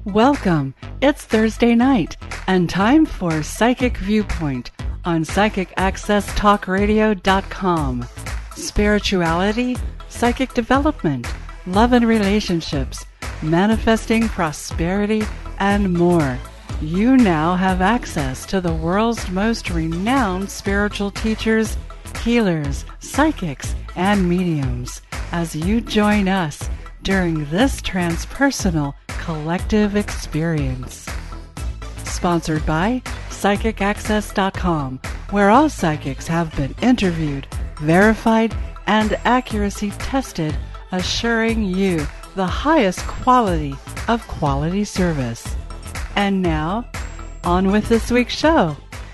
Welcome. It's Thursday night and time for Psychic Viewpoint on PsychicAccessTalkRadio.com. Spirituality, psychic development, love and relationships, manifesting prosperity, and more. You now have access to the world's most renowned spiritual teachers, healers, psychics, and mediums as you join us during this transpersonal collective experience. Sponsored by PsychicAccess.com, where all psychics have been interviewed, verified, and accuracy tested, assuring you the highest quality of quality service. And now, on with this week's show.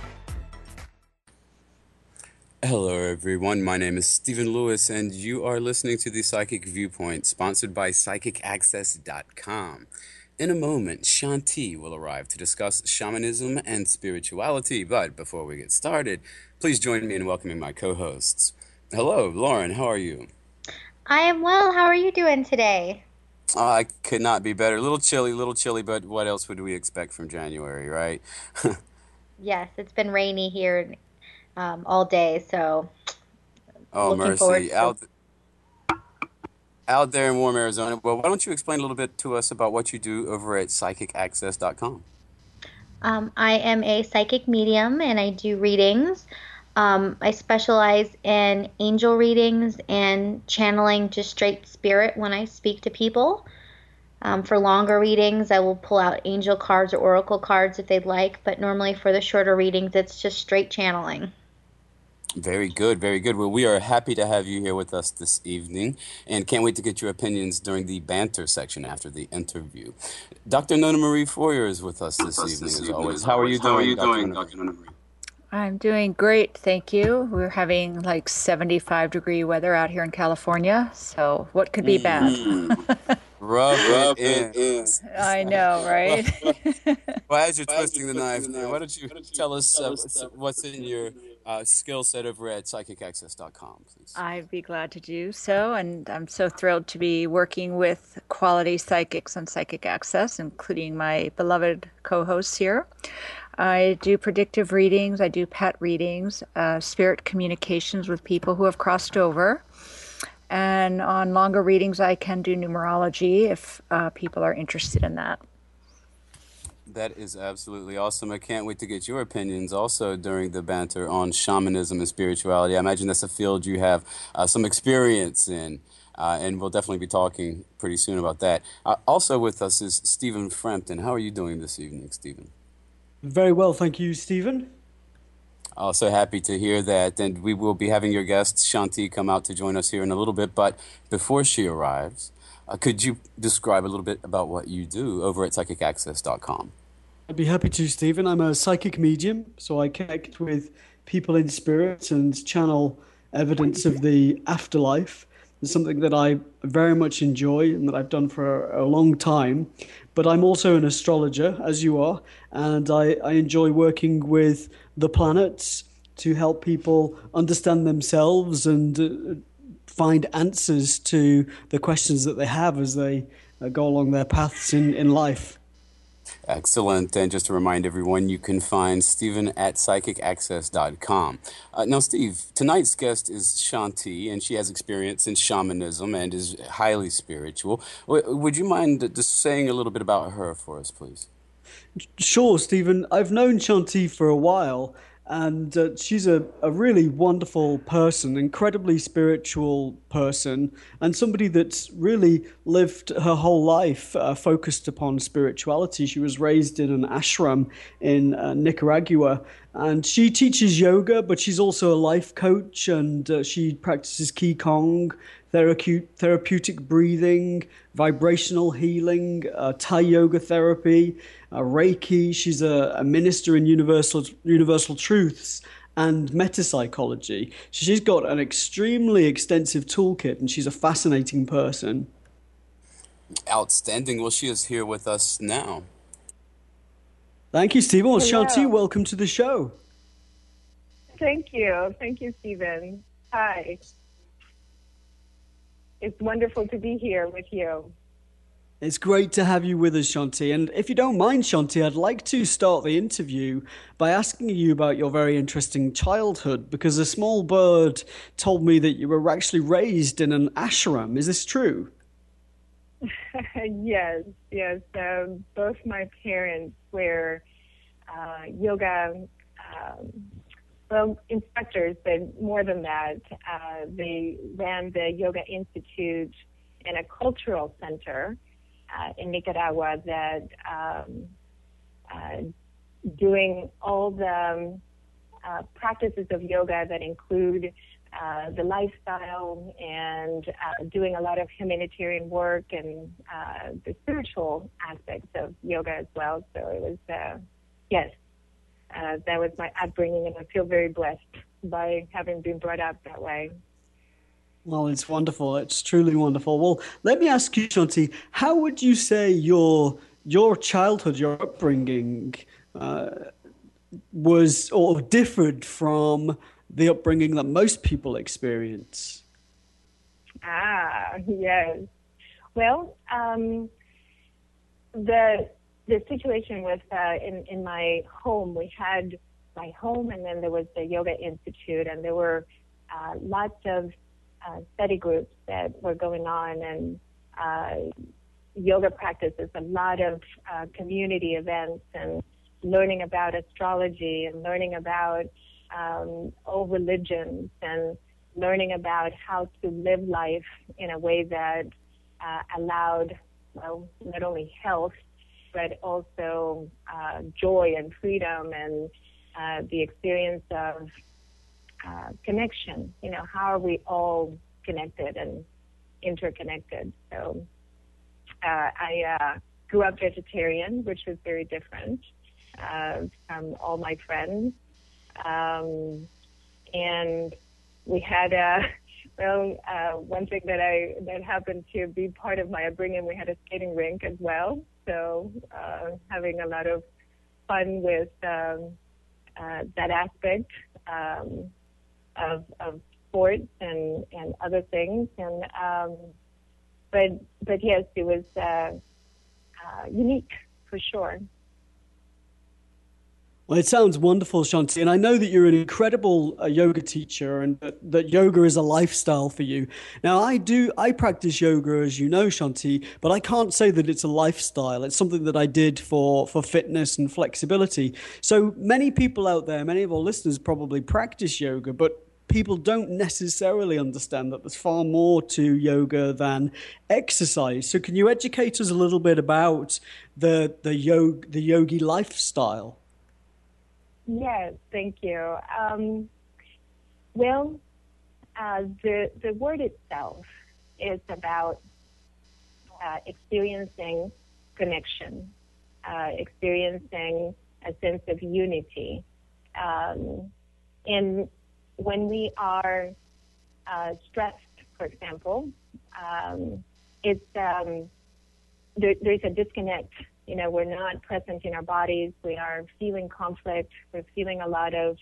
Hello everyone, my name is Stephen Lewis and you are listening to the Psychic Viewpoint, sponsored by PsychicAccess.com. In a moment, Shanti will arrive to discuss shamanism and spirituality, but before we get started, please join me in welcoming my co-hosts. Hello, Lauren, how are you? I am well. How are you doing today? I could not be better. A little chilly, but what else would we expect from January, right? Yes, it's been rainy here all day, so oh, looking forward mercy. to Out there in warm Arizona. Well, why don't you explain a little bit to us about what you do over at PsychicAccess.com? I am a psychic medium, and I do readings. I specialize in angel readings and channeling just straight spirit when I speak to people. For longer readings, I will pull out angel cards or oracle cards if they'd like, but normally for the shorter readings, it's just straight channeling. Very good, very good. Well, we are happy to have you here with us this evening and can't wait to get your opinions during the banter section after the interview. Dr. Nona Marie Foyer is with us this evening, as always. How are you doing, Dr. Nona Marie? I'm doing great, thank you. We're having like 75-degree weather out here in California, so what could be bad? Rub it in. I know, right? Well, as you're twisting the knife, why don't you tell us what's in your skill set over at PsychicAccess.com, please? I'd be glad to do so, and I'm so thrilled to be working with quality psychics on Psychic Access, including my beloved co-hosts here. I do predictive readings, I do pet readings, spirit communications with people who have crossed over. And on longer readings, I can do numerology if people are interested in that. That is absolutely awesome. I can't wait to get your opinions also during the banter on shamanism and spirituality. I imagine that's a field you have some experience in, and we'll definitely be talking pretty soon about that. Also with us is Stephen Frampton. How are you doing this evening, Stephen? Very well, thank you, Stephen. Also happy to hear that, and we will be having your guest, Shanti, come out to join us here in a little bit, but before she arrives, could you describe a little bit about what you do over at PsychicAccess.com? I'd be happy to, Stephen. I'm a psychic medium, so I connect with people in spirit and channel evidence of the afterlife. It's something that I very much enjoy and that I've done for a long time. But I'm also an astrologer, as you are, and I enjoy working with the planets to help people understand themselves and find answers to the questions that they have as they go along their paths in life. Excellent. And just to remind everyone, you can find Stephen at PsychicAccess.com. Now, Steve, tonight's guest is Shanti, and she has experience in shamanism and is highly spiritual. Would you mind just saying a little bit about her for us, please? Sure, Stephen. I've known Shanti for a while, and she's a really wonderful person, incredibly spiritual person, and somebody that's really lived her whole life focused upon spirituality. She was raised in an ashram in Nicaragua, and she teaches yoga, but she's also a life coach, and she practices Qigong, therapeutic breathing, vibrational healing, Thai yoga therapy, Reiki. She's a minister in universal truths and metapsychology. So she's got an extremely extensive toolkit, and she's a fascinating person. Outstanding. Well, she is here with us now. Thank you, Stephen. Well, Hello. Shanti, welcome to the show. Thank you. Thank you, Stephen. Hi. It's wonderful to be here with you. It's great to have you with us, Shanti. And if you don't mind, Shanti, I'd like to start the interview by asking you about your very interesting childhood, because a small bird told me that you were actually raised in an ashram. Is this true? Yes, yes. Both my parents were yoga, instructors, but more than that, they ran the Yoga Institute and a cultural center in Nicaragua that doing all the practices of yoga that include the lifestyle and doing a lot of humanitarian work and the spiritual aspects of yoga as well. So it was, yes, that was my upbringing, and I feel very blessed by having been brought up that way. Well, it's wonderful. It's truly wonderful. Well, let me ask you, Shanti, how would you say your childhood, your upbringing was or differed from the upbringing that most people experience? Yes. Well, the situation was in my home. We had my home, and then there was the Yoga Institute, and there were lots of study groups that were going on, and yoga practices, a lot of community events, and learning about astrology, and learning about all religions, and learning about how to live life in a way that allowed, well, not only health, but also joy and freedom, and the experience of connection. You know, how are we all connected and interconnected? So I grew up vegetarian, which was very different from all my friends. And we had one thing that happened to be part of my upbringing, we had a skating rink as well. So having a lot of fun with that aspect of sports and other things. And but yes, it was unique for sure. Well, it sounds wonderful, Shanti, and I know that you're an incredible yoga teacher, and that yoga is a lifestyle for you. Now, I practice yoga, as you know, Shanti, but I can't say that it's a lifestyle. It's something that I did for fitness and flexibility. So many people out there, many of our listeners probably practice yoga, but people don't necessarily understand that there's far more to yoga than exercise. So can you educate us a little bit about the yogi lifestyle? Yes, thank you. Well, the word itself is about experiencing connection, experiencing a sense of unity. And when we are stressed, for example, it's there's a disconnect. You know, we're not present in our bodies. We are feeling conflict. We're feeling a lot of,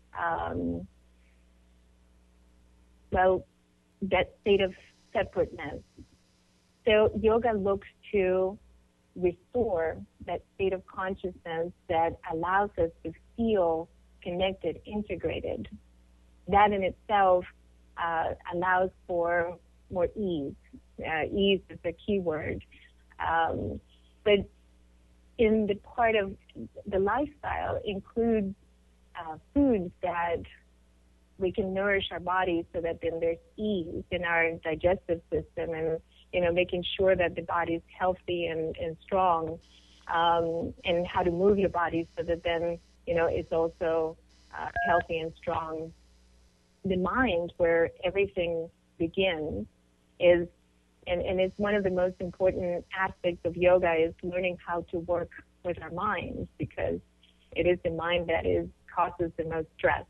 that state of separateness. So yoga looks to restore that state of consciousness that allows us to feel connected, integrated. That in itself allows for more ease. Ease is the key word. But in the part of the lifestyle includes foods that we can nourish our bodies so that then there's ease in our digestive system, and, you know, making sure that the body is healthy and strong, and how to move your body so that then, you know, it's also healthy and strong. The mind, where everything begins, is and it's one of the most important aspects of yoga, is learning how to work with our minds, because it is the mind that causes the most stress.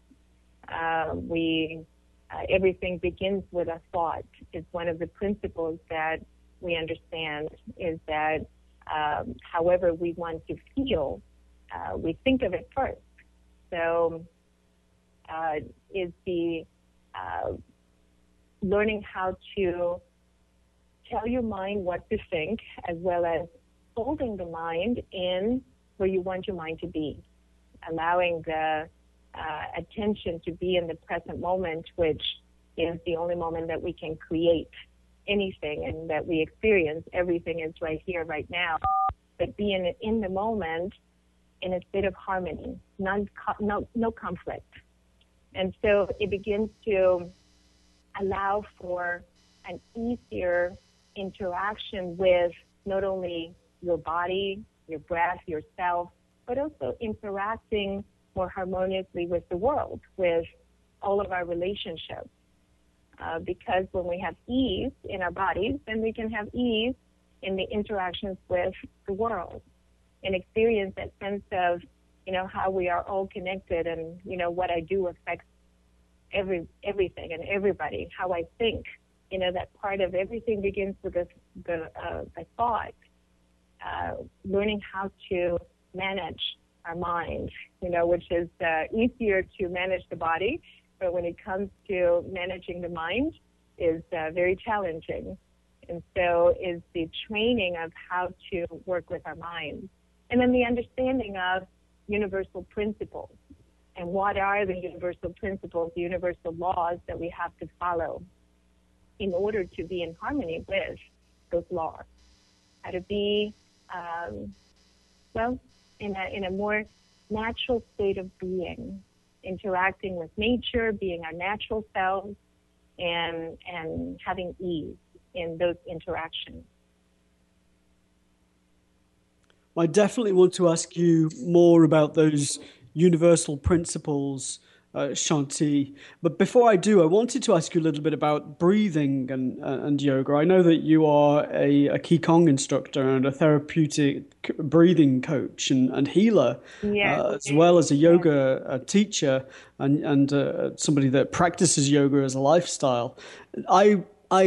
Everything begins with a thought. It's one of the principles that we understand, is that however we want to feel, we think of it first. So is the learning how to tell your mind what to think, as well as holding the mind in where you want your mind to be, allowing the attention to be in the present moment, which is the only moment that we can create anything and that we experience. Everything is right here, right now. But being in the moment in a state of harmony, no conflict. And so it begins to allow for an easier interaction with not only your body, your breath, yourself, but also interacting more harmoniously with the world, with all of our relationships. Because when we have ease in our bodies, then we can have ease in the interactions with the world and experience that sense of, how we are all connected, and, what I do affects everything and everybody, how I think. That part of everything begins with the thought, learning how to manage our mind, which is easier to manage the body, but when it comes to managing the mind is very challenging. And so is the training of how to work with our minds. And then the understanding of universal principles. And what are the universal principles, the universal laws that we have to follow in order to be in harmony with those laws? How to be, in a more natural state of being, interacting with nature, being our natural selves, and having ease in those interactions. I definitely want to ask you more about those universal principles, Shanti. But before I do, I wanted to ask you a little bit about breathing and yoga. I know that you are a Qigong instructor and a therapeutic breathing coach and healer, as well as a yoga teacher and somebody that practices yoga as a lifestyle. I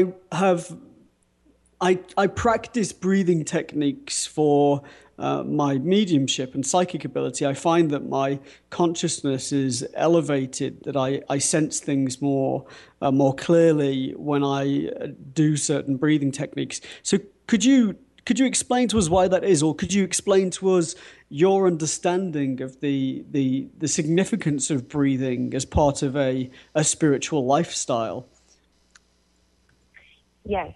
practice breathing techniques for my mediumship and psychic ability. I find that my consciousness is elevated, that I sense things more clearly when I do certain breathing techniques. So could you explain to us why that is, or could you explain to us your understanding of the significance of breathing as part of a spiritual lifestyle? Yes.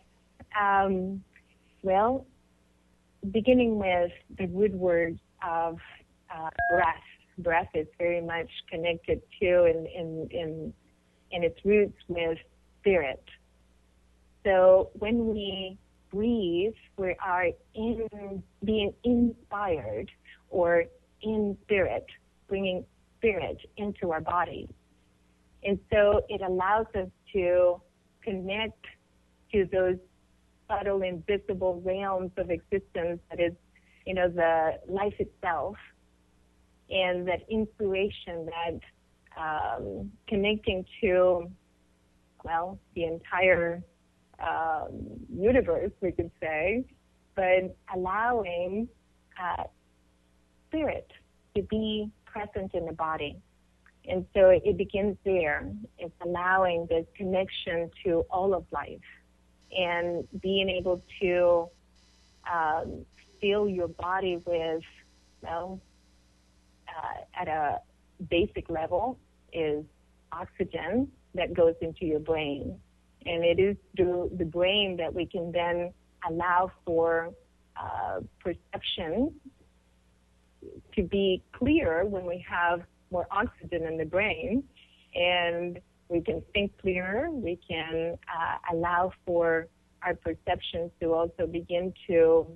Beginning with the root word of breath. Breath is very much connected to in its roots with spirit. So when we breathe, we are being inspired or in spirit, bringing spirit into our bodies. And so it allows us to connect to those subtle, invisible realms of existence that is, the life itself, and that inspiration, that connecting to, the entire universe, we could say, but allowing spirit to be present in the body. And so it begins there. It's allowing this connection to all of life, and being able to fill your body with, at a basic level, is oxygen that goes into your brain. And it is through the brain that we can then allow for perception to be clear when we have more oxygen in the brain, and we can think clearer. We can allow for our perceptions to also begin to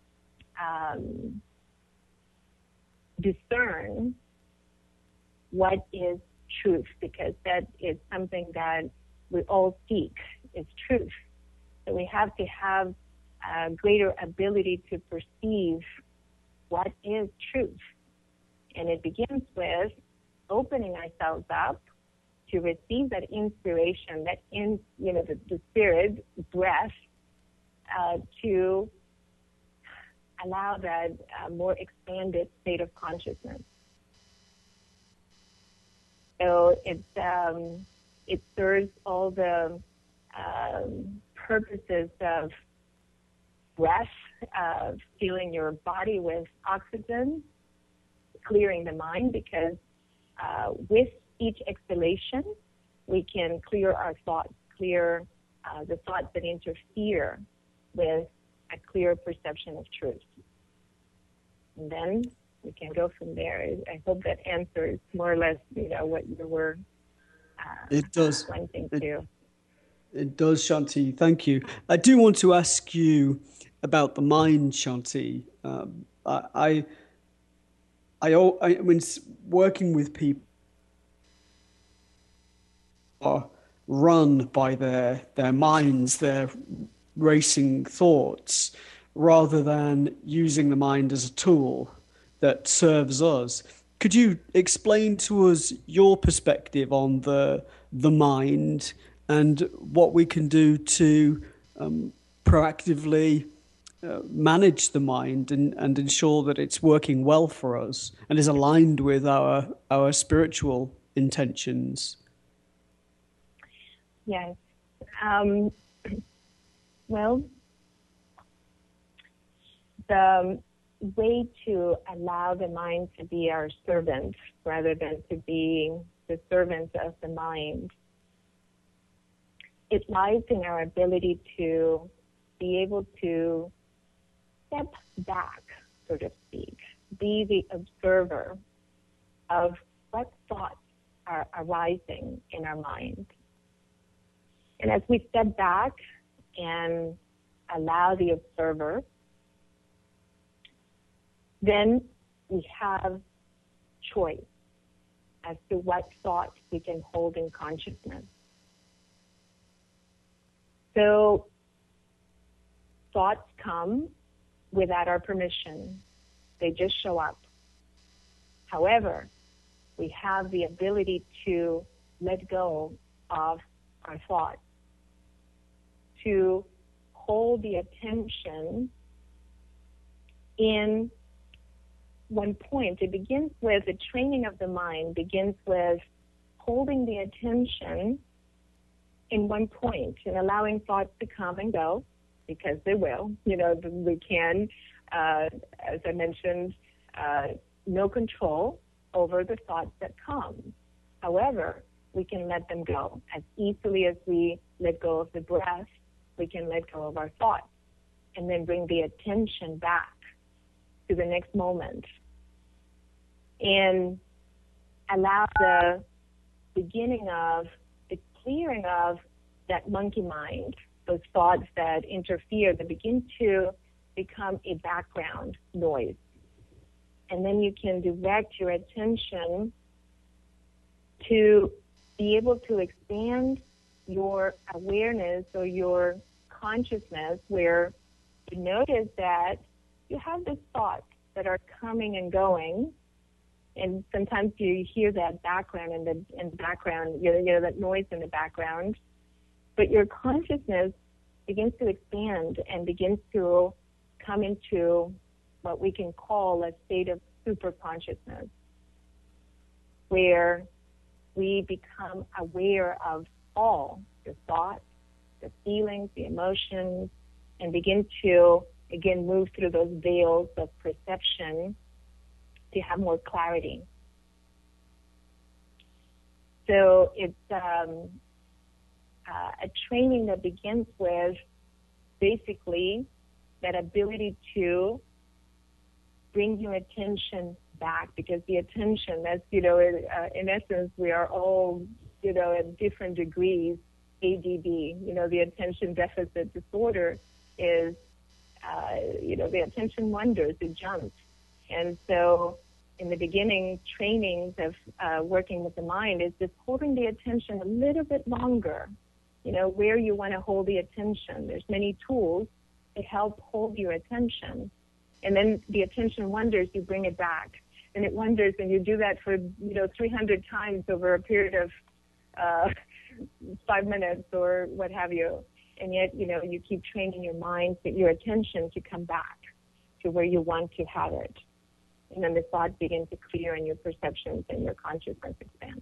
discern what is truth, because that is something that we all seek, is truth. So we have to have a greater ability to perceive what is truth. And it begins with opening ourselves up to receive that inspiration, that the spirit breath, to allow that more expanded state of consciousness. So it serves all the purposes of breath, filling your body with oxygen, clearing the mind, because with each exhalation, we can clear our thoughts, clear the thoughts that interfere with a clear perception of truth. And then we can go from there. I hope that answers more or less, what you were it does. wanting to. It does, Shanti. Thank you. I do want to ask you about the mind, Shanti. I mean, working with people are run by their minds, their racing thoughts, rather than using the mind as a tool that serves us. Could you explain to us your perspective on the mind and what we can do to proactively manage the mind and ensure that it's working well for us and is aligned with our spiritual intentions? Yes. Well, the way to allow the mind to be our servant rather than to be the servant of the mind, it lies in our ability to be able to step back, so to speak, be the observer of what thoughts are arising in our mind. And as we step back and allow the observer, then we have choice as to what thoughts we can hold in consciousness. So thoughts come without our permission. They just show up. However, we have the ability to let go of our thoughts, to hold the attention in one point. It begins with the training of the mind, begins with holding the attention in one point and allowing thoughts to come and go, because they will. We can, as I mentioned, no control over the thoughts that come. However, we can let them go. As easily as we let go of the breath, we can let go of our thoughts and then bring the attention back to the next moment and allow the beginning of the clearing of that monkey mind, those thoughts that interfere, that begin to become a background noise. And then you can direct your attention to be able to expand your awareness or your consciousness, where you notice that you have these thoughts that are coming and going, and sometimes you hear that background in the background, that noise in the background, but your consciousness begins to expand and begins to come into what we can call a state of super consciousness, where we become aware of all the thoughts, the feelings, the emotions, and begin to, again, move through those veils of perception to have more clarity. So it's a training that begins with basically that ability to bring your attention back, because the attention, that's, in essence, we are all, at different degrees ADD. The attention deficit disorder is, the attention wanders, it jumps. And so in the beginning trainings of working with the mind is just holding the attention a little bit longer, where you want to hold the attention. There's many tools to help hold your attention. And then the attention wanders, you bring it back. And it wanders, and you do that for, 300 times over a period of 5 minutes or what have you. And yet, you keep training your mind, your attention to come back to where you want to have it. And then the thoughts begin to clear and your perceptions and your consciousness expands.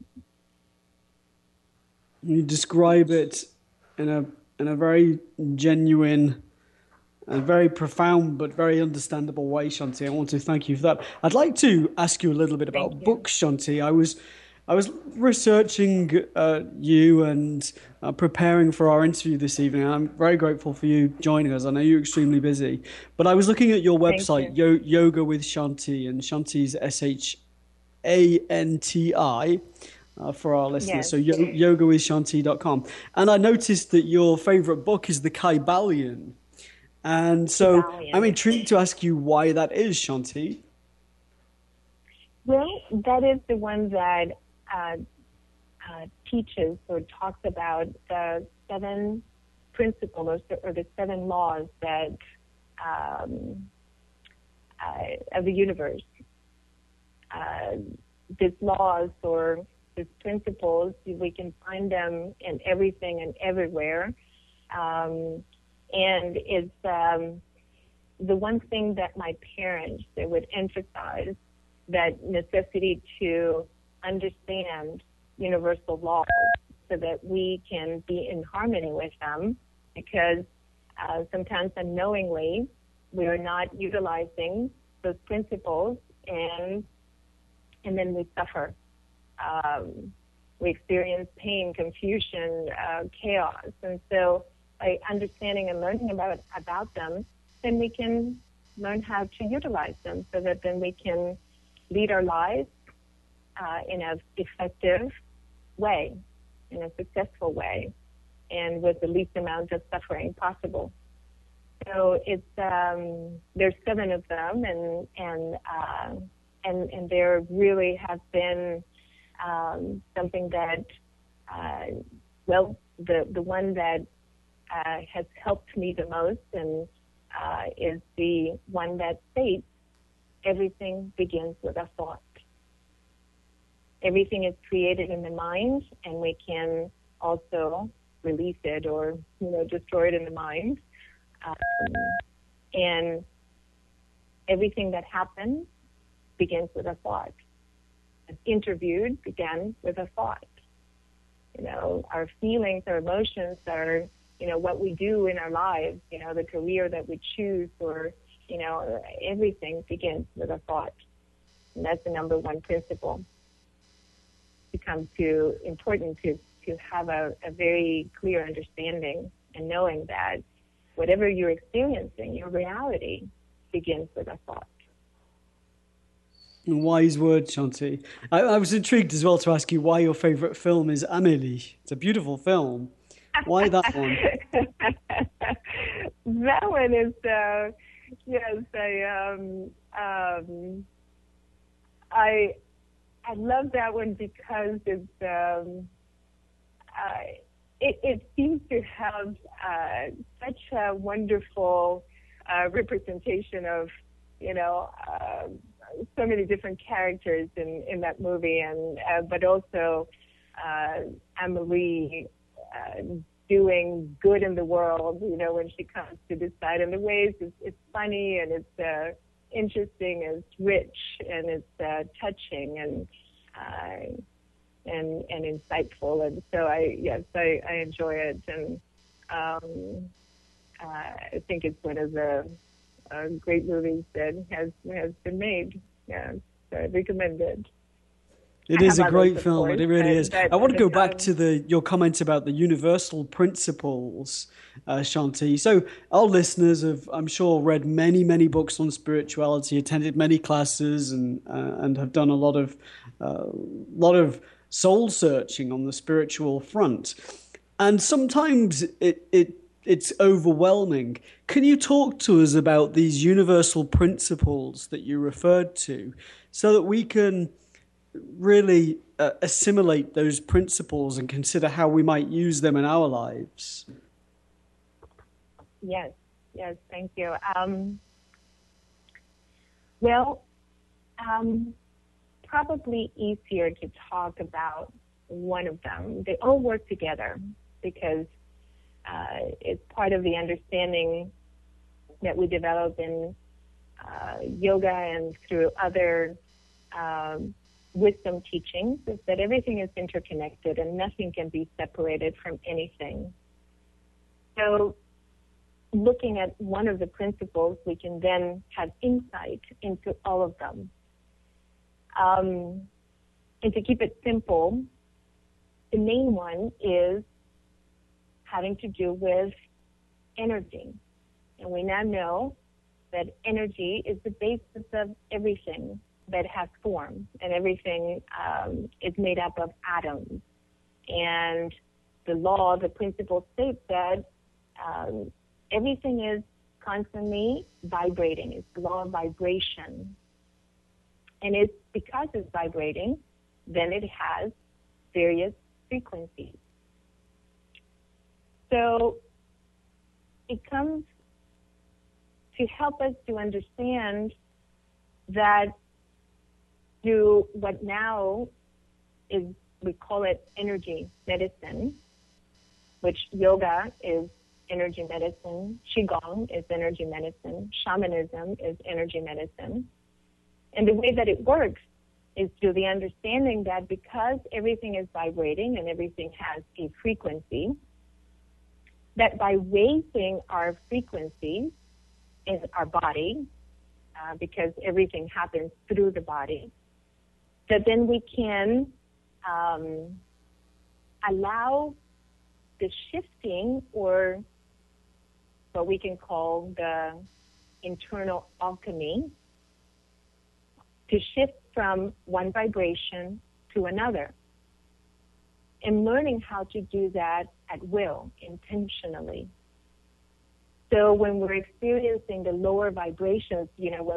You describe it in a very genuine a very profound but very understandable way, Shanti. I want to thank you for that. I'd like to ask you a little bit about books, Shanti. I was researching you and preparing for our interview this evening. I'm very grateful for you joining us. I know you're extremely busy, but I was looking at your website, Yoga with Shanti, and Shanti's SHANTI. For our listeners, yes. So yogawithshanti.com. And I noticed that your favorite book is the Kybalion. And so I'm intrigued to ask you why that is, Shanti. Well, that is the one that teaches or talks about the 7 principles or the 7 laws that of the universe. These laws or these principles, we can find them in everything and everywhere. And it's the one thing that my parents, they would emphasize, that necessity to understand universal laws so that we can be in harmony with them, because sometimes unknowingly we are not utilizing those principles, and then we suffer. We experience pain, confusion, chaos. And so by understanding and learning about them, then we can learn how to utilize them so that then we can lead our lives in an effective way, in a successful way, and with the least amount of suffering possible. So it's there's 7 of them, and there really have been something that the one that has helped me the most and is the one that states everything begins with a thought. Everything is created in the mind, and we can also release it or destroy it in the mind. And everything that happens begins with a thought. An interview began with a thought. Our feelings, our emotions are, what we do in our lives, the career that we choose, or, everything begins with a thought. And that's the number 1 principle. It becomes too important to have a very clear understanding and knowing that whatever you're experiencing, your reality begins with a thought. Wise word, Shanti. I was intrigued as well to ask you why your favorite film is Amélie. It's a beautiful film. Why that one? That one is, yes, I love that one because it seems to have such a wonderful representation of, so many different characters in that movie, and but also Amélie doing good in the world, when she comes to decide. And the ways it's funny, and it's interesting, it's rich, and it's touching, and insightful. And so I enjoy it, and I think it's one of the great movies that has been made. Yeah, so I recommend it. It is a great film. It really is. I want to go back to your comments about the universal principles, Shanti. So our listeners have, I'm sure, read many, many books on spirituality, attended many classes, and have done a lot of soul searching on the spiritual front. And sometimes it's overwhelming. Can you talk to us about these universal principles that you referred to, so that we can really assimilate those principles and consider how we might use them in our lives? Yes, thank you. Probably easier to talk about one of them. They all work together because it's part of the understanding that we develop in yoga and through other wisdom teachings, is that everything is interconnected and nothing can be separated from anything. So looking at one of the principles, we can then have insight into all of them. And to keep it simple, the main one is having to do with energy. And we now know that energy is the basis of everything that has form, and everything is made up of atoms. And the law, the principle states that everything is constantly vibrating. It's the law of vibration. And it's because it's vibrating, then it has various frequencies. So it comes to help us to understand that through what now is, we call it energy medicine, which yoga is energy medicine, Qigong is energy medicine, shamanism is energy medicine. And the way that it works is through the understanding that because everything is vibrating and everything has a frequency, that by raising our frequency in our body, because everything happens through the body, that then we can allow the shifting, or what we can call the internal alchemy, to shift from one vibration to another. And learning how to do that at will, intentionally. So when we're experiencing the lower vibrations,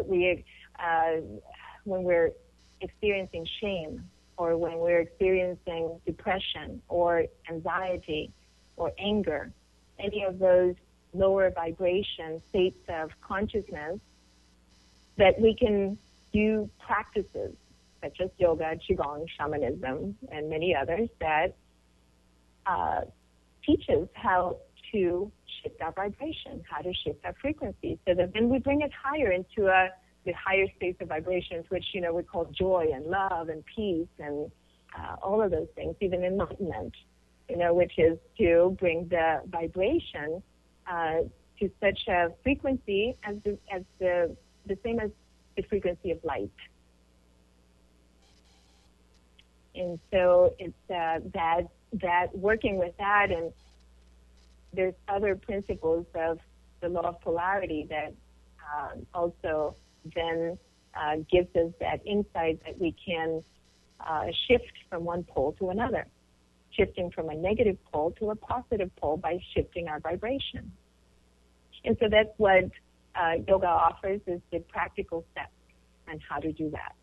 when we're experiencing shame, or when we're experiencing depression or anxiety or anger, any of those lower vibration states of consciousness, that we can do practices such as yoga, Qigong, shamanism, and many others that teaches how to shift our vibration, how to shift our frequency, so that then we bring it higher into the higher states of vibrations, which we call joy and love and peace and all of those things, even enlightenment, which is to bring the vibration to such a frequency as the same as the frequency of light. And so it's that working with that, and there's other principles of the law of polarity that also then gives us that insight that we can shift from one pole to another, shifting from a negative pole to a positive pole by shifting our vibration. And so that's what yoga offers, is the practical steps on how to do that.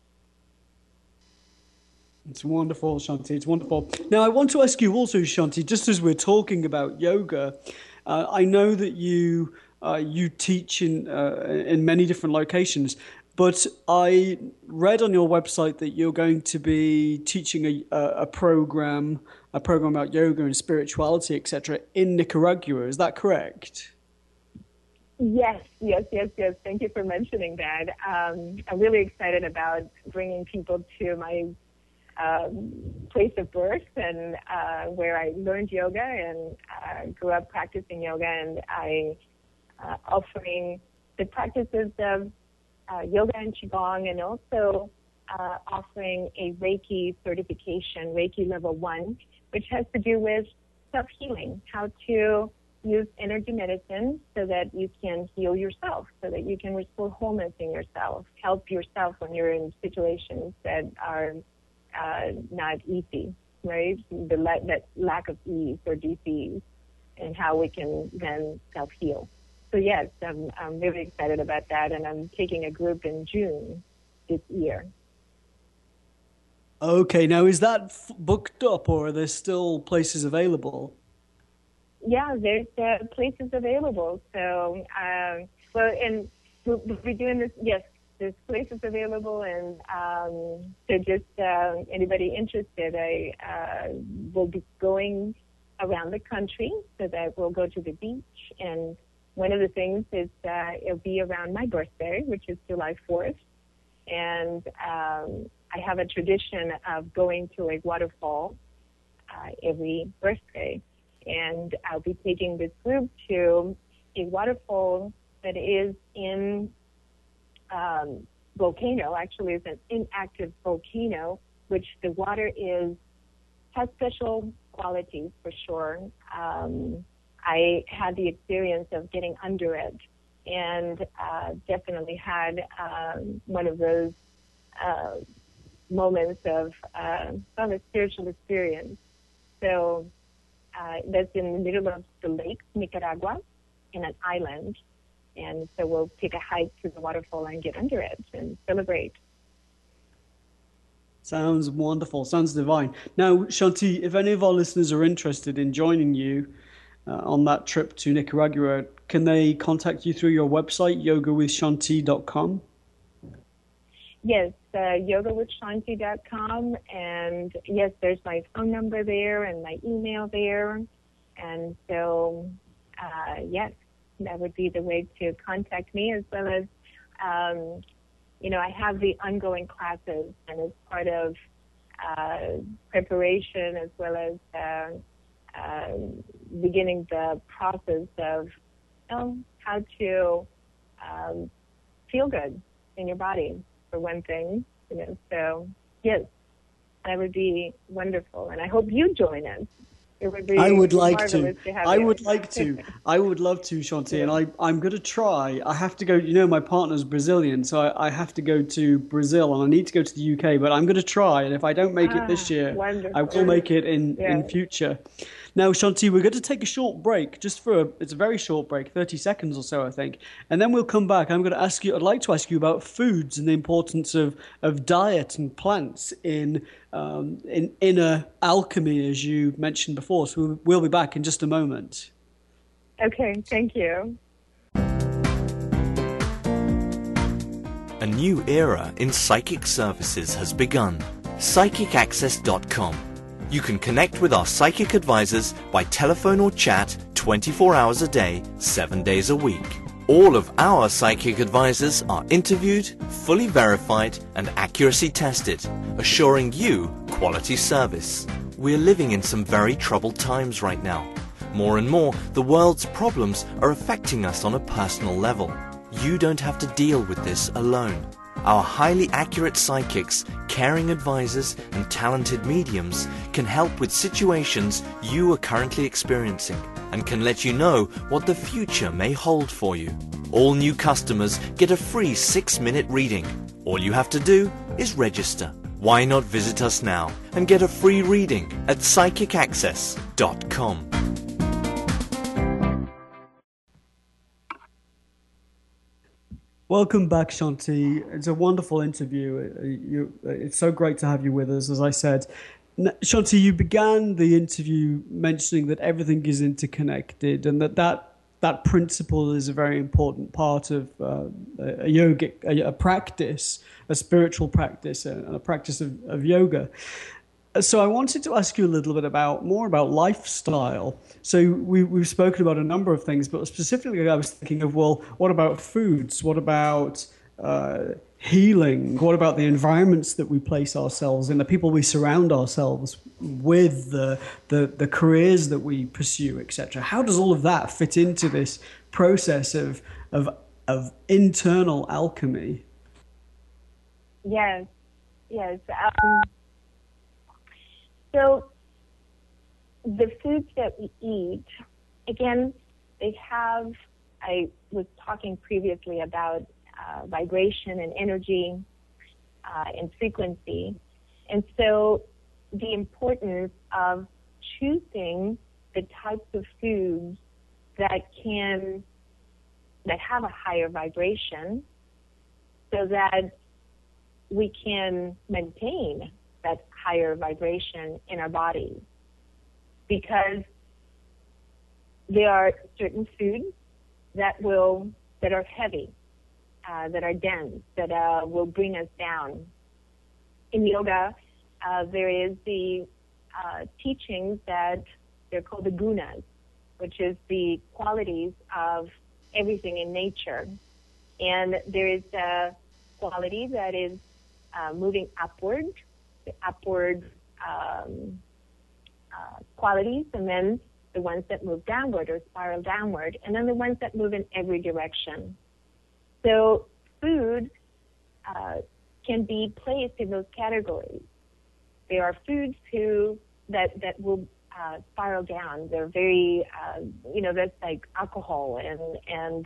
It's wonderful, Shanti. It's wonderful. Now, I want to ask you also, Shanti, just as we're talking about yoga, I know that you teach in many different locations, but I read on your website that you're going to be teaching a program about yoga and spirituality, etc., in Nicaragua. Is that correct? Yes. Thank you for mentioning that. I'm really excited about bringing people to my place of birth, and where I learned yoga and grew up practicing yoga, and I offering the practices of yoga and Qigong, and also offering a Reiki certification, Reiki level 1, which has to do with self-healing, how to use energy medicine so that you can heal yourself, so that you can restore wholeness in yourself, help yourself when you're in situations that are not easy, right? That lack of ease or disease, and how we can then self-heal. So yes, I'm really excited about that, and I'm taking a group in June this year. Okay, now is that booked up, or are there still places available? Yeah, there's places available. So, and we're doing this, yes, there's places available, and so just anybody interested, I will be going around the country, so that we'll go to the beach, and one of the things is it'll be around my birthday, which is July 4th, and I have a tradition of going to a waterfall every birthday, and I'll be taking this group to a waterfall that is in volcano. Actually, it's an inactive volcano, which the water has special qualities for sure. I had the experience of getting under it, and definitely had one of those moments of a spiritual experience. So that's in the middle of the lake, Nicaragua, in an island. And so we'll take a hike to the waterfall and get under it and celebrate. Sounds wonderful. Sounds divine. Now, Shanti, if any of our listeners are interested in joining you on that trip to Nicaragua, can they contact you through your website, yogawithshanti.com? Yes, yogawithshanti.com. And yes, there's my phone number there and my email there. And so, yes, that would be the way to contact me, as well as, I have the ongoing classes, and as part of preparation, as well as beginning the process of how to feel good in your body, for one thing. So yes, that would be wonderful, and I hope you join us. It would be I would like to. I would like to. I would love to, Shanti, Yeah. and I'm going to try. I have to go. My partner's Brazilian, so I have to go to Brazil, and I need to go to the UK. But I'm going to try, and if I don't make it this year, wonderful. I will make it in future. Now, Shanti, we're going to take a short break, it's a very short break, 30 seconds or so, I think. And then we'll come back. I'd like to ask you about foods and the importance of diet and plants in inner alchemy, as you mentioned before. So we'll be back in just a moment. Okay, thank you. A new era in psychic services has begun. PsychicAccess.com. You can connect with our psychic advisors by telephone or chat 24 hours a day, 7 days a week. All of our psychic advisors are interviewed, fully verified, and accuracy tested, assuring you quality service. We're living in some very troubled times right now. More and more, the world's problems are affecting us on a personal level. You don't have to deal with this alone. Our highly accurate psychics, caring advisors, and talented mediums can help with situations you are currently experiencing and can let you know what the future may hold for you. All new customers get a free 6-minute reading. All you have to do is register. Why not visit us now and get a free reading at PsychicAccess.com. Welcome back, Shanti. It's a wonderful interview. It's so great to have you with us, as I said. Shanti, you began the interview mentioning that everything is interconnected and that principle is a very important part of a yogic, a practice, a spiritual practice, and a practice of yoga. So I wanted to ask you a little bit more about lifestyle. So we've spoken about a number of things, but specifically I was thinking of, well, what about foods? What about healing? What about the environments that we place ourselves in, the people we surround ourselves with, the careers that we pursue, etc.? How does all of that fit into this process of internal alchemy? Yes. So the foods that we eat, again, I was talking previously about vibration and energy and frequency. And so the importance of choosing the types of foods that have a higher vibration so that we can maintain that higher vibration in our bodies, because there are certain foods that are heavy, that are dense, that will bring us down. In yoga, there is the teachings that they're called the gunas, which is the qualities of everything in nature. And there is a quality that is moving upward, the upward qualities, and then the the ones that move downward or spiral downward, and then the ones that move in every direction. So food can be placed in those categories. There are foods that will spiral down. They're very, that's like alcohol and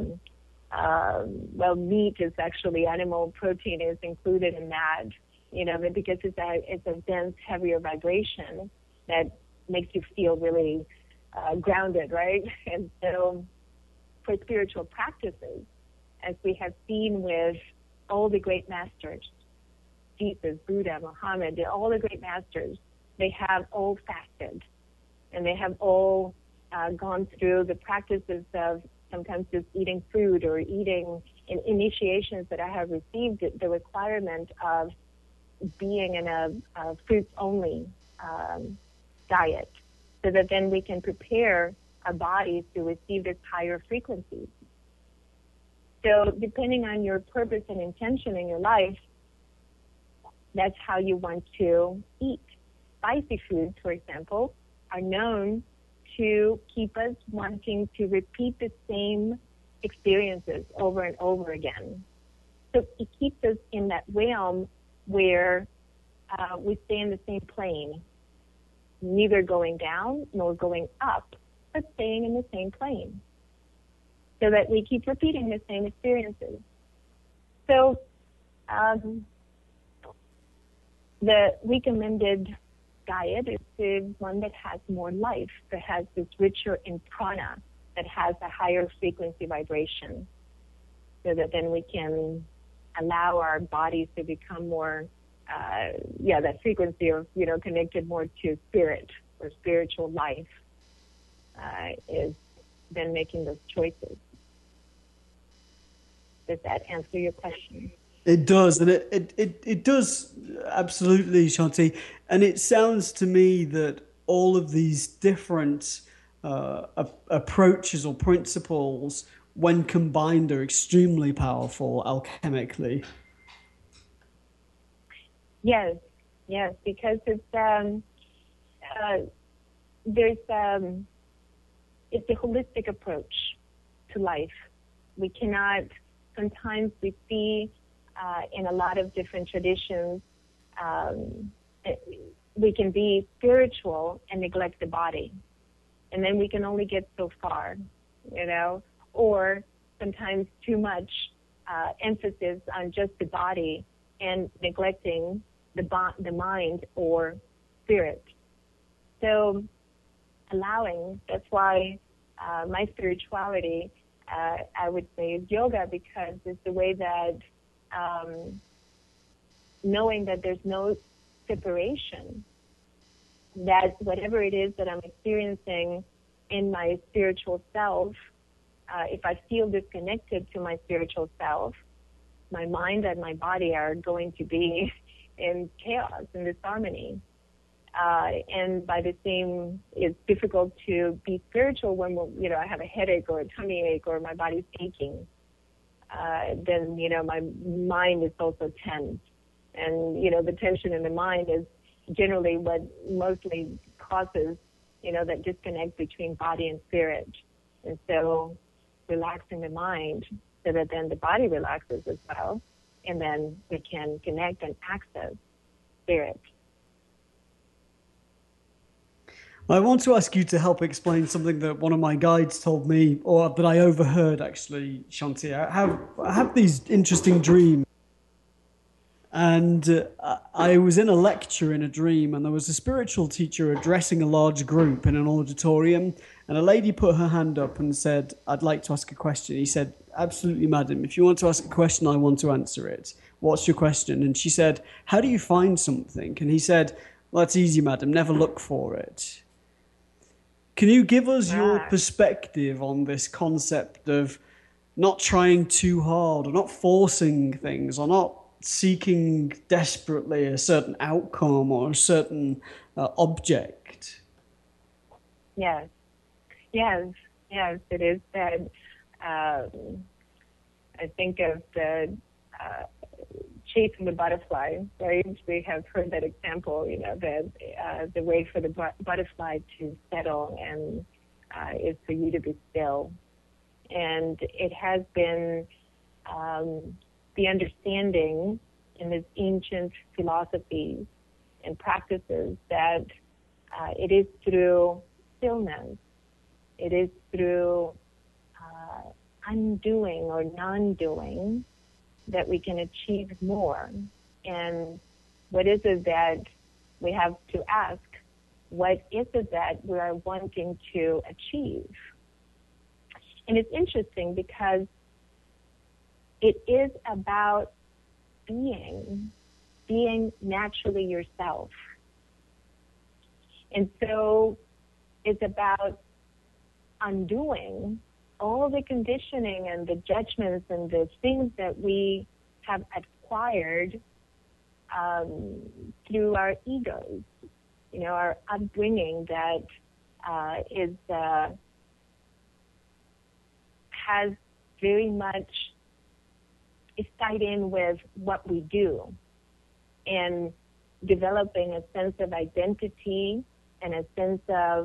meat is actually, animal protein is included in that, because it's a dense, heavier vibration that makes you feel really grounded, right? And so for spiritual practices, as we have seen with all the great masters, Jesus, Buddha, Muhammad, all the great masters, they have all fasted, and they have all gone through the practices of sometimes just eating food or eating in initiations that I have received, the requirement of being in a fruits-only diet, so that then we can prepare our bodies to receive this higher frequency. So depending on your purpose and intention in your life, that's how you want to eat. Spicy foods, for example, are known to keep us wanting to repeat the same experiences over and over again. So it keeps us in that realm where we stay in the same plane, neither going down nor going up, but staying in the same plane, so that we keep repeating the same experiences. So the recommended diet is the one that has more life, that has this richer in prana, that has a higher frequency vibration, so that then we can allow our bodies to become more, that frequency of, connected more to spirit or spiritual life, is then making those choices. Does that answer your question? It does, and it does, absolutely, Shanti. And it sounds to me that all of these different approaches or principles, when combined, are extremely powerful alchemically. Yes, because it's it's a holistic approach to life. We cannot. Sometimes we see in a lot of different traditions, we can be spiritual and neglect the body, and then we can only get so far, or sometimes too much emphasis on just the body and neglecting the mind or spirit. So that's why my spirituality, I would say, is yoga, because it's the way that knowing that there's no separation, that whatever it is that I'm experiencing in my spiritual self, if I feel disconnected to my spiritual self, my mind and my body are going to be in chaos and disharmony. And by the same, it's difficult to be spiritual when, I have a headache or a tummy ache or my body's aching. Then, my mind is also tense. And, the tension in the mind is generally what mostly causes, that disconnect between body and spirit. And so relaxing the mind so that then the body relaxes as well. And then we can connect and access spirit. I want to ask you to help explain something that one of my guides told me, or that I overheard, actually, Shanti. I have these interesting dreams. And I was in a lecture in a dream, and there was a spiritual teacher addressing a large group in an auditorium, and a lady put her hand up and said, "I'd like to ask a question." He said, "Absolutely, madam. If you want to ask a question, I want to answer it. What's your question?" And she said, "How do you find something?" And he said, "Well, that's easy, madam. Never look for it." Can you give us your perspective on this concept of not trying too hard, or not forcing things, or not seeking desperately a certain outcome or a certain object? Yes, it is that. I think of the chasing the butterfly, right? We have heard that example, that the way for the butterfly to settle and is for you to be still. And it has been the understanding in this ancient philosophies and practices that it is through stillness, it is through undoing or non-doing that we can achieve more. And what is it that we have to ask? What is it that we are wanting to achieve? And it's interesting because it is about being naturally yourself. And so it's about undoing all the conditioning and the judgments and the things that we have acquired through our egos, our upbringing that has very much is tied in with what we do, and developing a sense of identity and a sense of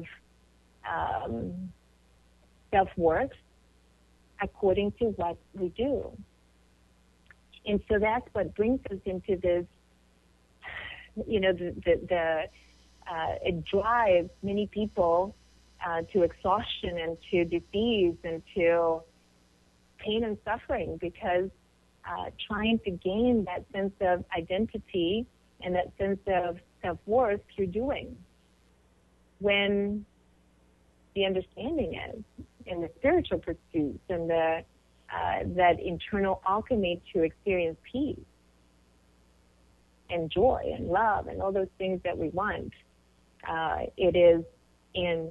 self-worth according to what we do. And so that's what brings us into this, it drives many people to exhaustion and to disease and to pain and suffering, because trying to gain that sense of identity and that sense of self-worth through doing, when the understanding is in the spiritual pursuits and that internal alchemy to experience peace and joy and love and all those things that we want. It is in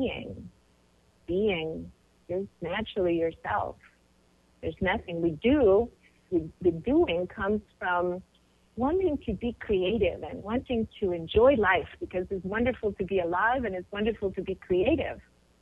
being just naturally yourself. There's nothing we do. The doing comes from wanting to be creative and wanting to enjoy life, because it's wonderful to be alive and it's wonderful to be creative.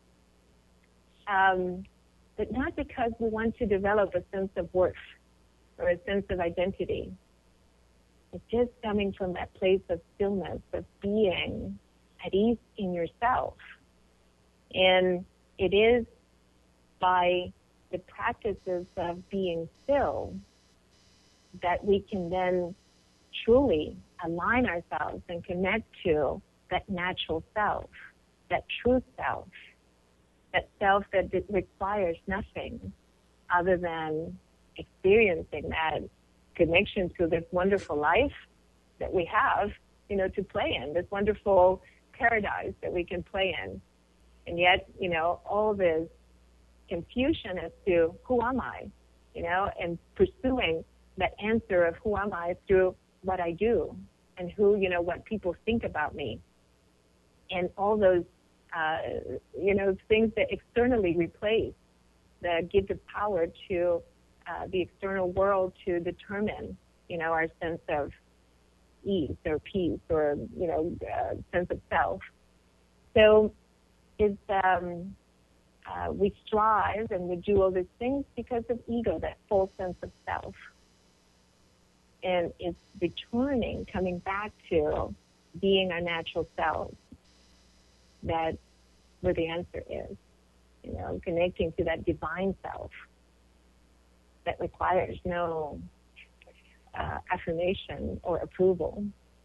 But not because we want to develop a sense of worth or a sense of identity. It's just coming from that place of stillness, of being at ease in yourself. And it is by the practices of being still that we can then truly align ourselves and connect to that natural self, that true self, that self that requires nothing other than experiencing that connection to this wonderful life that we have, to play in, this wonderful paradise that we can play in. And yet, all this confusion as to who am I, and pursuing that answer of who am I through what I do and who, what people think about me, and all those, things that externally replace, that give the power to the external world to determine, our sense of ease or peace or, sense of self. So it's, we strive and we do all these things because of ego, that false sense of self. And it's returning, coming back to being our natural self, that where the answer is, connecting to that divine self that requires no affirmation or approval.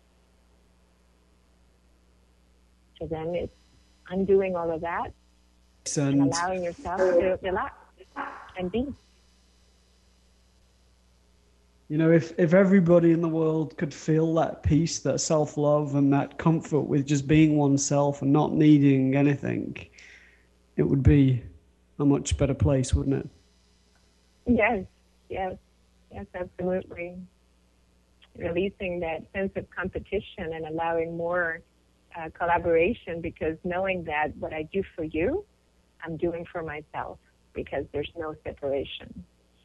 So then it's undoing all of that and allowing yourself to relax and be. If everybody in the world could feel that peace, that self-love, and that comfort with just being oneself and not needing anything, it would be a much better place, wouldn't it? Yes, absolutely. Releasing that sense of competition and allowing more collaboration, because knowing that what I do for you, I'm doing for myself, because there's no separation.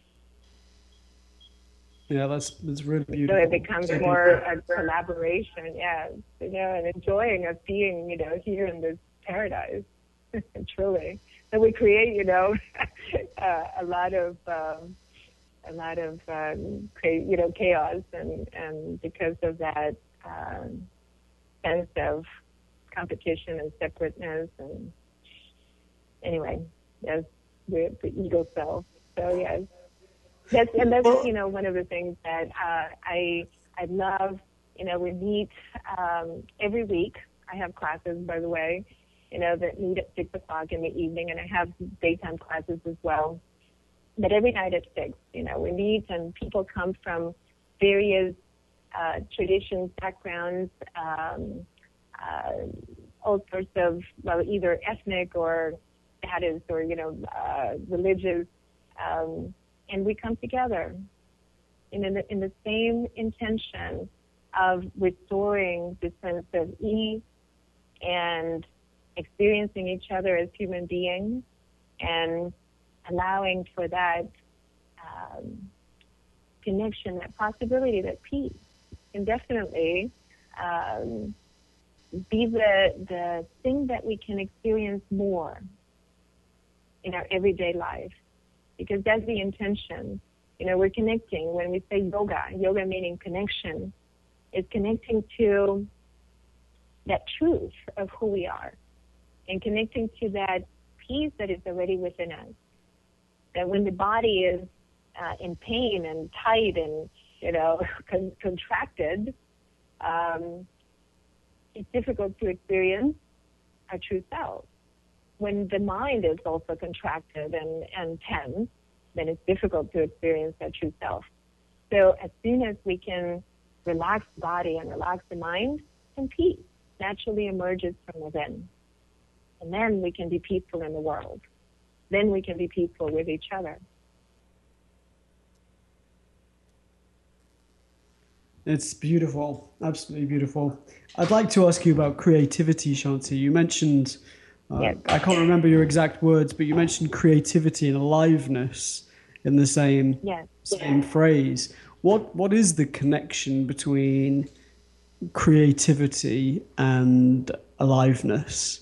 Yeah, that's really beautiful. So it becomes more a collaboration, and enjoying of being, here in this paradise, truly. So we create, a lot of chaos, and because of that sense of competition and separateness, and anyway, yes, the ego self. So yes, that's one of the things that I love. We meet every week. I have classes, by the way, that meet at 6 o'clock in the evening, and I have daytime classes as well. But every night at 6, we meet, and people come from various traditions, backgrounds, all sorts of, either ethnic or status or, religious, and we come together in the same intention of restoring the sense of ease and experiencing each other as human beings and allowing for that connection, that possibility, that peace can definitely be the thing that we can experience more in our everyday life, because that's the intention. We're connecting. When we say yoga meaning connection, is connecting to that truth of who we are and connecting to that peace that is already within us. That when the body is in pain and tight and, contracted, it's difficult to experience our true self. When the mind is also contracted and tense, then it's difficult to experience that true self. So as soon as we can relax the body and relax the mind, then peace naturally emerges from within. And then we can be peaceful in the world. Then we can be peaceful with each other. It's beautiful, absolutely beautiful. I'd like to ask you about creativity, Shanti. You mentioned, yes. I can't remember your exact words, but you mentioned creativity and aliveness in the same phrase. What is the connection between creativity and aliveness?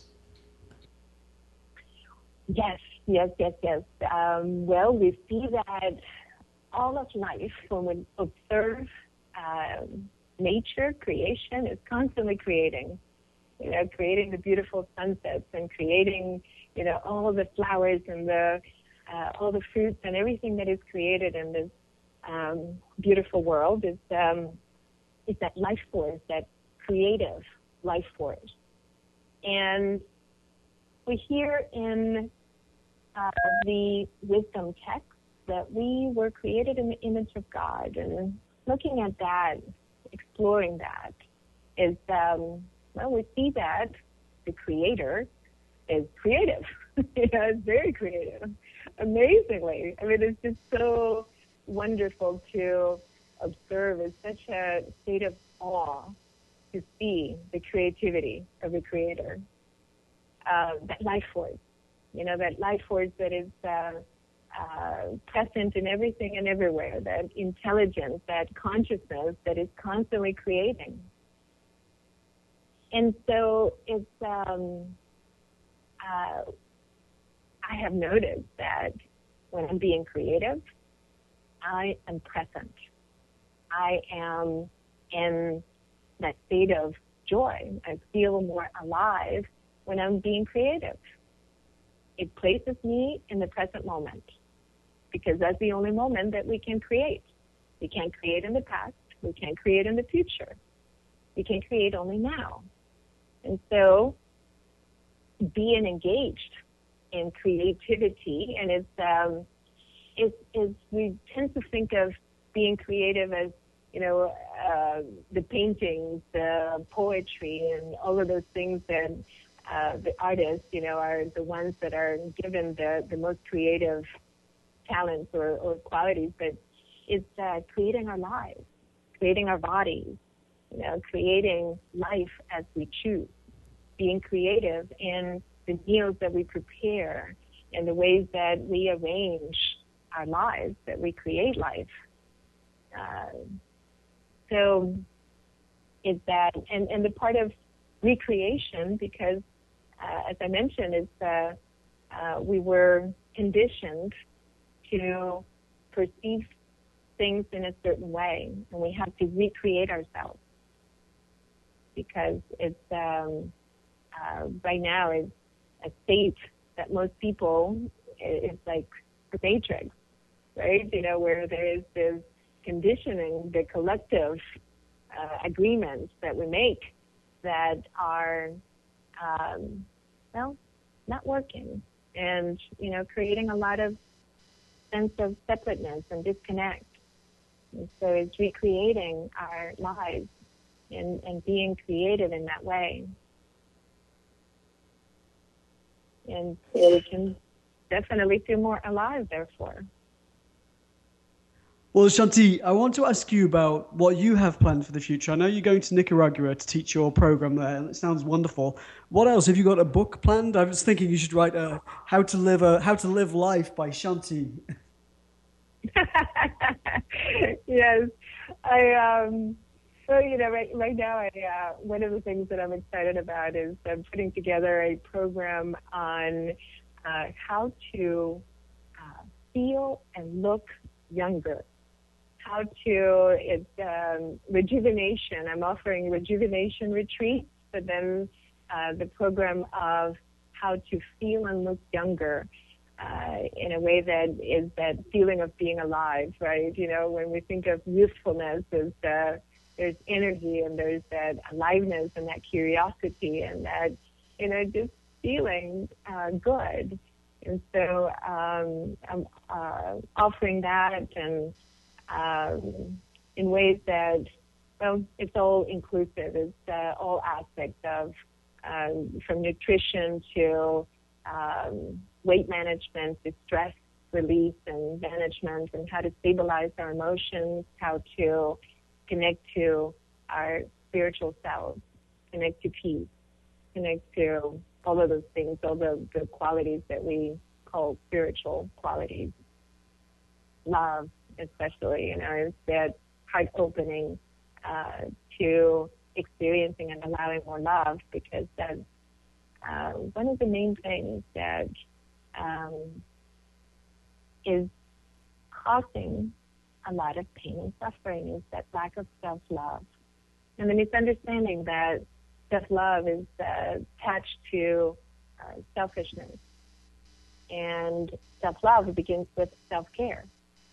Yes. Well, we see that all of life, when we observe nature, creation is constantly creating. Creating the beautiful sunsets and creating, all of the flowers and all the fruits and everything that is created in this beautiful world is that life force, that creative life force. And we hear in the wisdom text that we were created in the image of God, and looking at that, exploring that, is, we see that the Creator is creative. It's very creative, amazingly. I mean, it's just so wonderful to observe. It's such a state of awe to see the creativity of the Creator. That life force, that life force that is present in everything and everywhere, that intelligence, that consciousness that is constantly creating. And so it's, I have noticed that when I'm being creative, I am present. I am in that state of joy. I feel more alive when I'm being creative. It places me in the present moment, because that's the only moment that we can create. We can't create in the past. We can't create in the future. We can create only now. And so being engaged in creativity, and it's we tend to think of being creative as, the paintings, the poetry, and all of those things that the artists, are the ones that are given the most creative talents or qualities. But it's creating our lives, creating our bodies, creating life as we choose, being creative in the meals that we prepare, in the ways that we arrange our lives, that we create life. So it's that, and the part of recreation, because as I mentioned, we were conditioned to perceive things in a certain way, and we have to recreate ourselves because it's right now it's a state that most people, it's like the matrix, right? Where there is this conditioning, the collective agreements that we make that are, not working, and creating a lot of sense of separateness and disconnect. And so it's recreating our lives and being creative in that way. And we can definitely feel more alive, therefore. Well, Shanti, I want to ask you about what you have planned for the future. I know you're going to Nicaragua to teach your program there, and it sounds wonderful. What else? Have you got a book planned? I was thinking you should write How to Live Life by Shanti. Yes, right now, one of the things that I'm excited about is I'm putting together a program on how to feel and look younger. It's rejuvenation. I'm offering rejuvenation retreats, but then the program of how to feel and look younger in a way that is that feeling of being alive, right? When we think of youthfulness, there's energy and there's that aliveness and that curiosity and that, just feeling good. And so I'm offering that and in ways that, it's all inclusive. It's all aspects of from nutrition to weight management, to stress release and management, and how to stabilize our emotions, how to connect to our spiritual selves, connect to peace, connect to all of those things, all the qualities that we call spiritual qualities. Love, especially, it's that heart opening to experiencing and allowing more love, because that's one of the main things that is causing a lot of pain and suffering is that lack of self-love. And the misunderstanding that self-love is attached to selfishness. And self-love begins with self-care.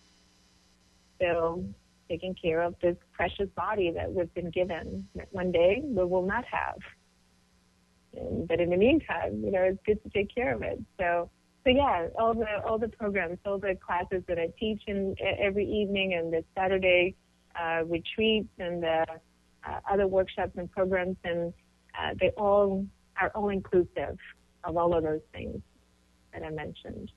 So taking care of this precious body that we've been given that one day we will not have. But in the meantime, it's good to take care of it. So yeah, all the programs, all the classes that I teach in every evening, and the Saturday retreats and the other workshops and programs, and they all are all inclusive of all of those things that I mentioned.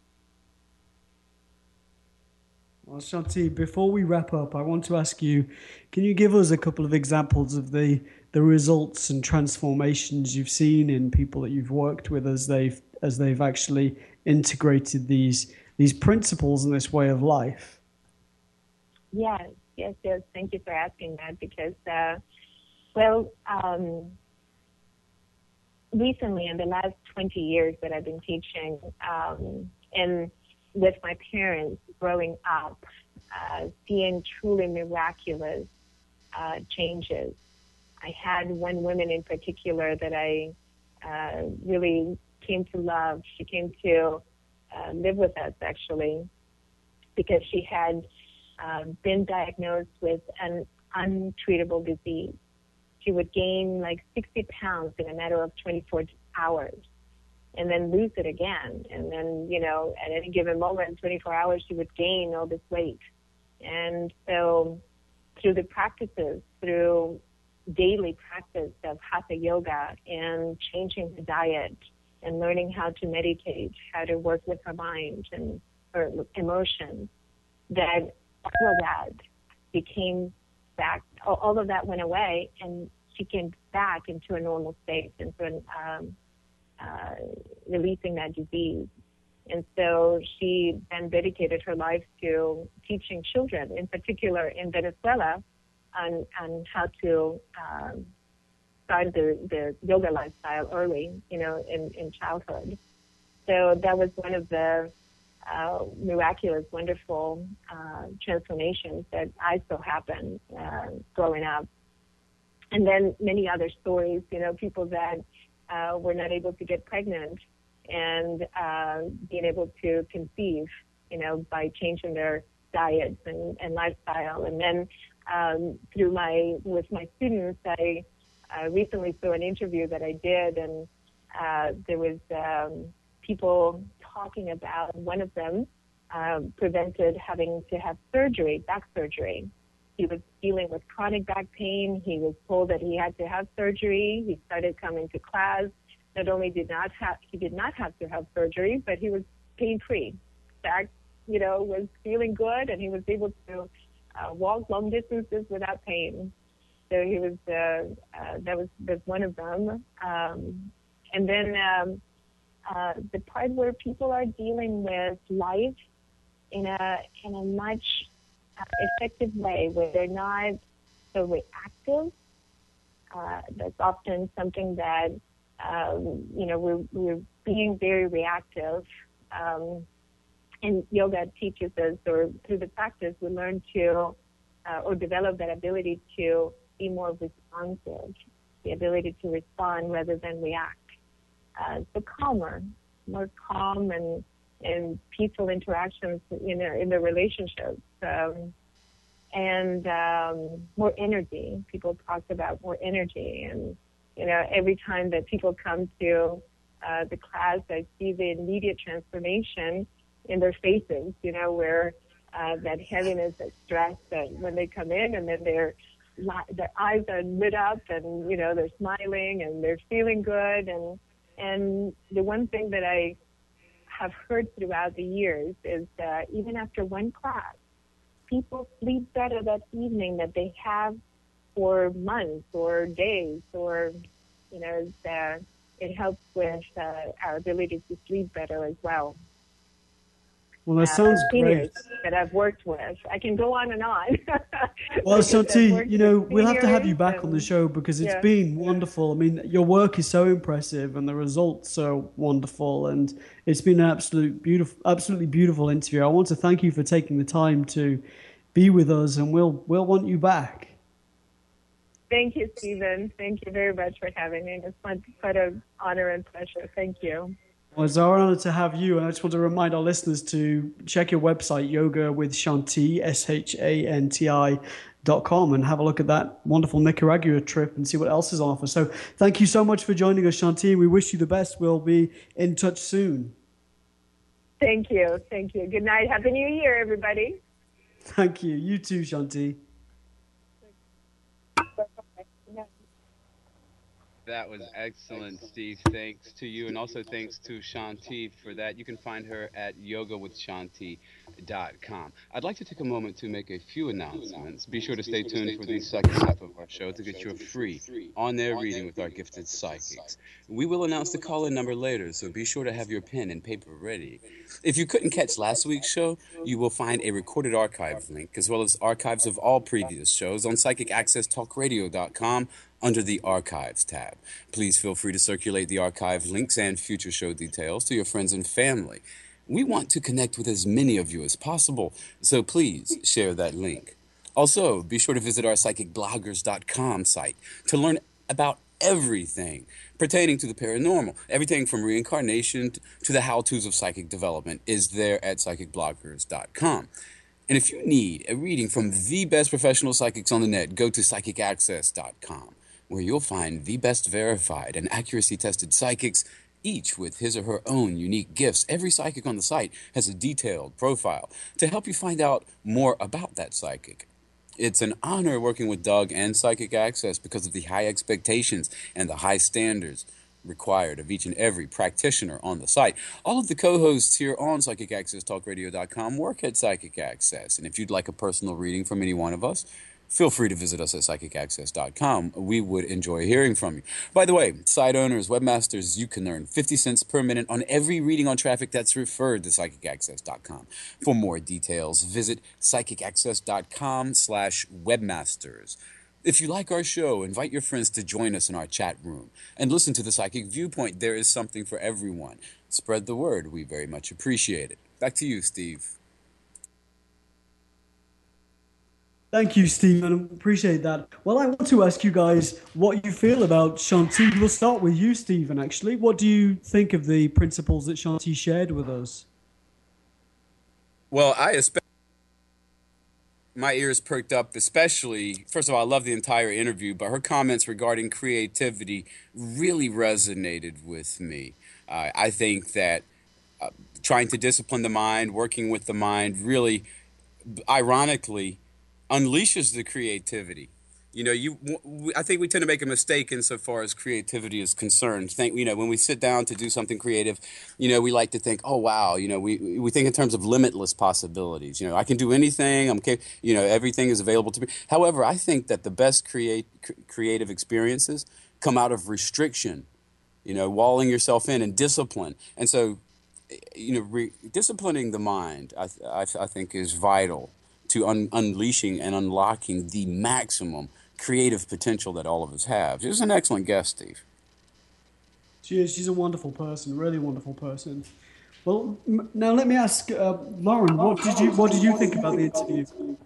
Well, Shanti, before we wrap up, I want to ask you, can you give us a couple of examples of the results and transformations you've seen in people that you've worked with as they've actually integrated these principles and this way of life? Yes. Thank you for asking that, because, recently in the last 20 years that I've been teaching, and with my parents growing up, seeing truly miraculous changes. I had one woman in particular that I really came to love. She came to live with us, actually, because she had been diagnosed with an untreatable disease. She would gain like 60 pounds in a matter of 24 hours and then lose it again. And then, at any given moment, 24 hours, she would gain all this weight. And so through the practices, through daily practice of hatha yoga and changing the diet and learning how to meditate, how to work with her mind and her emotions, that all of that became back, all of that went away, and she came back into a normal state, into releasing that disease. And so she then dedicated her life to teaching children, in particular in Venezuela, on how to start the yoga lifestyle early, in childhood. So that was one of the miraculous, wonderful transformations that I saw happen growing up. And then many other stories, people that were not able to get pregnant and being able to conceive, by changing their diets and lifestyle. And then with my students, I recently saw an interview that I did, and there was people talking about one of them prevented having to have surgery, back surgery. He was dealing with chronic back pain. He was told that he had to have surgery. He started coming to class. Not only did he did not have to have surgery, but he was pain-free. Back, was feeling good, and he was able to walk long distances without pain. So he was that was one of them. And then the part where people are dealing with life in a much effective way, where they're not so reactive. That's often something that we're being very reactive. And yoga teaches us, or through the practice, we learn to or develop that ability to be more responsive, the ability to respond rather than react. So calmer, more calm and peaceful interactions in the relationships, and more energy. People talk about more energy, and every time that people come to the class, I see the immediate transformation in their faces. Where that heaviness, that stress, that when they come in, and then their eyes are lit up, and they're smiling and they're feeling good, and the one thing that I have heard throughout the years is that even after one class, people sleep better that evening that they have for months or days, or it helps with our ability to sleep better as well. Well, that sounds great. That I've worked with. I can go on and on. Well, Shanti, we'll have to have you back on the show, because it's been wonderful. I mean, your work is so impressive and the results so wonderful, and it's been an absolutely beautiful interview. I want to thank you for taking the time to be with us, and we'll want you back. Thank you, Stephen. Thank you very much for having me. It's quite an honor and pleasure. Thank you. Well, it's our honor to have you, and I just want to remind our listeners to check your website, Yoga with Shanti, SHANTI.com, and have a look at that wonderful Nicaragua trip and see what else is on offer. So thank you so much for joining us, Shanti. We wish you the best. We'll be in touch soon. Thank you. Thank you. Good night. Happy New Year, everybody. Thank you. You too, Shanti. That was excellent, Steve. Thanks to you, and also thanks to Shanti for that. You can find her at yogawithshanti.com. I'd like to take a moment to make a few announcements. Be sure to stay tuned for the second half of our show to get your free on-air reading with our gifted psychics. We will announce the call-in number later, so be sure to have your pen and paper ready. If you couldn't catch last week's show, you will find a recorded archive link, as well as archives of all previous shows on psychicaccesstalkradio.com under the Archives tab. Please feel free to circulate the archive links and future show details to your friends and family. We want to connect with as many of you as possible, so please share that link. Also, be sure to visit our psychicbloggers.com site to learn about everything pertaining to the paranormal. Everything from reincarnation to the how-tos of psychic development is there at psychicbloggers.com. And if you need a reading from the best professional psychics on the net, go to psychicaccess.com, where you'll find the best verified and accuracy-tested psychics, each with his or her own unique gifts. Every psychic on the site has a detailed profile to help you find out more about that psychic. It's an honor working with Doug and Psychic Access because of the high expectations and the high standards required of each and every practitioner on the site. All of the co-hosts here on PsychicAccessTalkRadio.com work at Psychic Access, and if you'd like a personal reading from any one of us, feel free to visit us at PsychicAccess.com. We would enjoy hearing from you. By the way, site owners, webmasters, you can earn 50 cents per minute on every reading on traffic that's referred to PsychicAccess.com. For more details, visit PsychicAccess.com/webmasters. If you like our show, invite your friends to join us in our chat room and listen to The Psychic Viewpoint. There is something for everyone. Spread the word. We very much appreciate it. Back to you, Steve. Thank you, Stephen. Appreciate that. Well, I want to ask you guys what you feel about Shanti. We'll start with you, Stephen, actually. What do you think of the principles that Shanti shared with us? Well, my ears perked up, especially, first of all, I love the entire interview, but her comments regarding creativity really resonated with me. I think that trying to discipline the mind, working with the mind, really, ironically, unleashes the creativity. You know, I think we tend to make a mistake insofar as creativity is concerned. When we sit down to do something creative, we like to think, oh, wow, we think in terms of limitless possibilities. I can do anything. Everything is available to me. However, I think that the best creative experiences come out of restriction, walling yourself in and discipline. And so, disciplining the mind, I think, is vital to unleashing and unlocking the maximum creative potential that all of us have. She was an excellent guest, Steve. She is. She's a wonderful person, really wonderful person. Well, now let me ask Lauren, what did you think about the interview?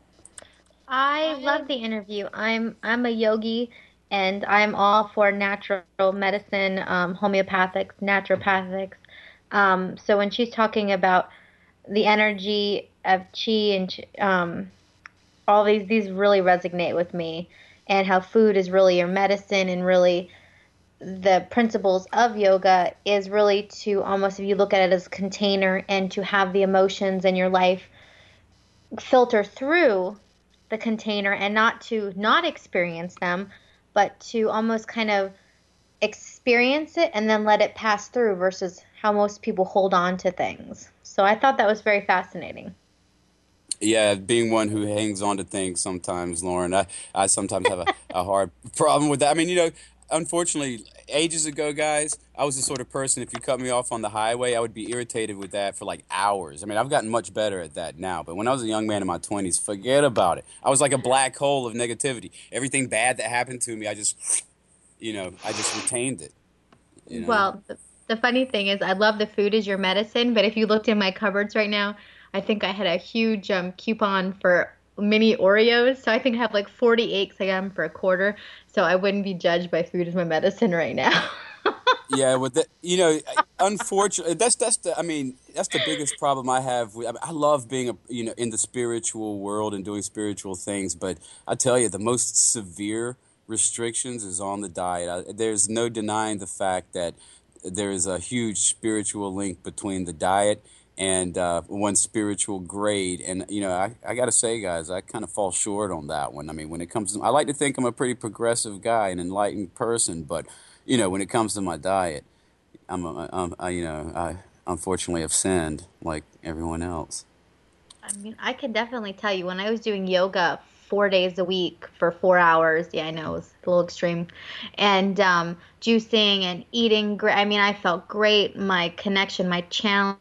I love the interview. I'm a yogi, and I'm all for natural medicine, homeopathics, naturopathics. So when she's talking about the energy of chi and all these really resonate with me, and how food is really your medicine, and really the principles of yoga is really to almost, if you look at it as a container, and to have the emotions in your life filter through the container, and not to not experience them, but to almost kind of experience it and then let it pass through, versus how most people hold on to things. So I thought that was very fascinating. Yeah, being one who hangs on to things sometimes, Lauren, I sometimes have a hard problem with that. I mean, unfortunately, ages ago, guys, I was the sort of person, if you cut me off on the highway, I would be irritated with that for like hours. I mean, I've gotten much better at that now, but when I was a young man in my 20s, forget about it. I was like a black hole of negativity. Everything bad that happened to me, I just retained it. Well, the funny thing is, I love the food is your medicine, but if you looked in my cupboards right now, I think I had a huge coupon for mini Oreos. So I think I have like 48 I got them for $0.25. So I wouldn't be judged by food as my medicine right now. Yeah, with unfortunately, that's the biggest problem I have. I love being in the spiritual world and doing spiritual things, but I tell you, the most severe restrictions is on the diet. There's no denying the fact that there is a huge spiritual link between the diet and one's spiritual grade. And, I got to say, guys, I kind of fall short on that one. I mean, when it comes to, I like to think I'm a pretty progressive guy, an enlightened person, but, when it comes to my diet, I unfortunately have sinned like everyone else. I mean, I can definitely tell you, when I was doing yoga 4 days a week for 4 hours, yeah, I know it was a little extreme, and juicing and eating great. I mean, I felt great. My connection, my channel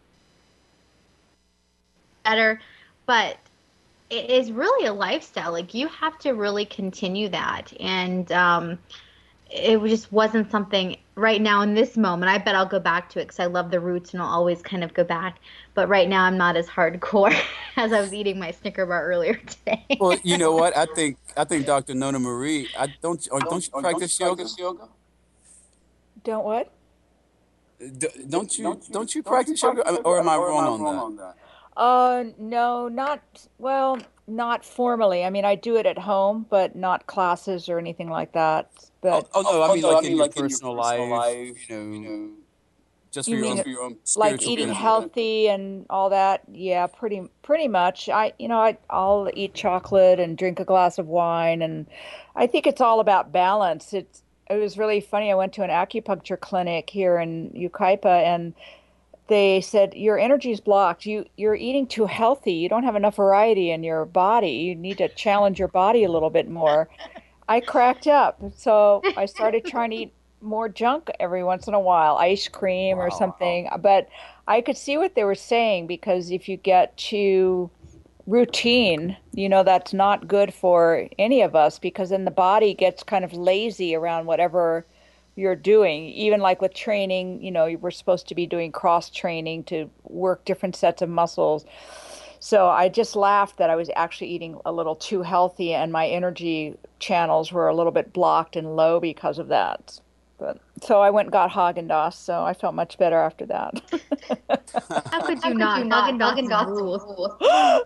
better, but it is really a lifestyle. Like, you have to really continue that, and it just wasn't something right now in this moment. I bet I'll go back to it because I love the roots, and I'll always kind of go back. But right now, I'm not as hardcore as I was eating my Snicker bar earlier today. Well, you know what? I think Dr. Nona Marie, don't you practice yoga? Don't what? Don't you practice yoga, or am I wrong on that? No, not formally. I mean, I do it at home, but not classes or anything like that. But no, I mean, like in your personal life, just for your own spiritual like eating benefit. healthy and all that. Yeah, pretty much. I'll eat chocolate and drink a glass of wine, and I think it's all about balance. It was really funny. I went to an acupuncture clinic here in Yucaipa, and they said, your energy is blocked. You're eating too healthy. You don't have enough variety in your body. You need to challenge your body a little bit more. I cracked up. So I started trying to eat more junk every once in a while, ice cream or something. But I could see what they were saying, because if you get too routine, that's not good for any of us, because then the body gets kind of lazy around whatever you're doing. Even like with training, you were supposed to be doing cross training to work different sets of muscles. So I just laughed that I was actually eating a little too healthy and my energy channels were a little bit blocked and low because of that. But so I went and got Haagen-Dazs, so I felt much better after that. How could you not? Haagen-Dazs rule.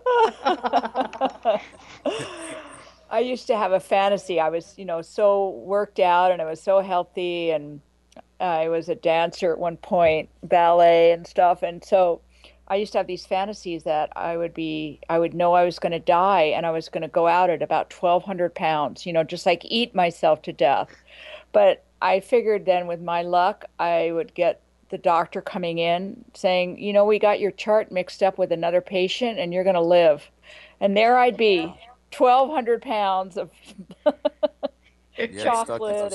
I used to have a fantasy. I was, so worked out and I was so healthy, and I was a dancer at one point, ballet and stuff. And so I used to have these fantasies that I would know I was going to die and I was going to go out at about 1,200 pounds, just like eat myself to death. But I figured then with my luck, I would get the doctor coming in saying, we got your chart mixed up with another patient and you're going to live. And there I'd be, 1,200 pounds of chocolate.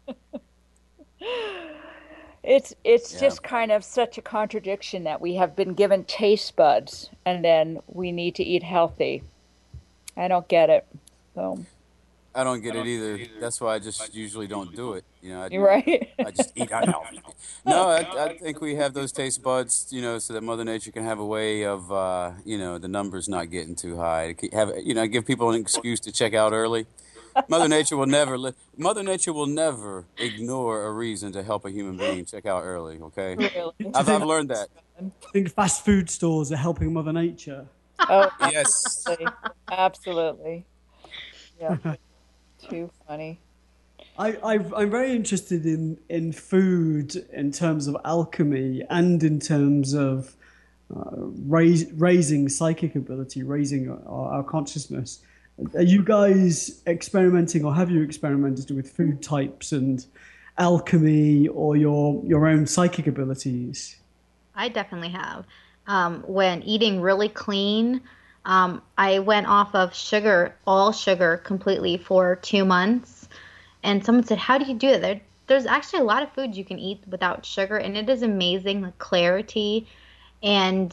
It's just kind of such a contradiction that we have been given taste buds and then we need to eat healthy. I don't get it. So I don't get it either. That's why I just usually don't do it. Right? I just eat unhealthy. No, I think we have those taste buds, so that Mother Nature can have a way of, the numbers not getting too high. Give people an excuse to check out early. Mother Nature will never ignore a reason to help a human being check out early. Okay, really? I've learned that. I think fast food stores are helping Mother Nature. Oh, yes, absolutely. Yeah, too funny. I'm very interested in food in terms of alchemy and in terms of raising psychic ability, raising our consciousness. Are you guys experimenting, or have you experimented with food types and alchemy or your own psychic abilities? I definitely have. When eating really clean, I went off of all sugar completely for 2 months. And someone said, how do you do that? There's actually a lot of foods you can eat without sugar, and it is amazing, the clarity and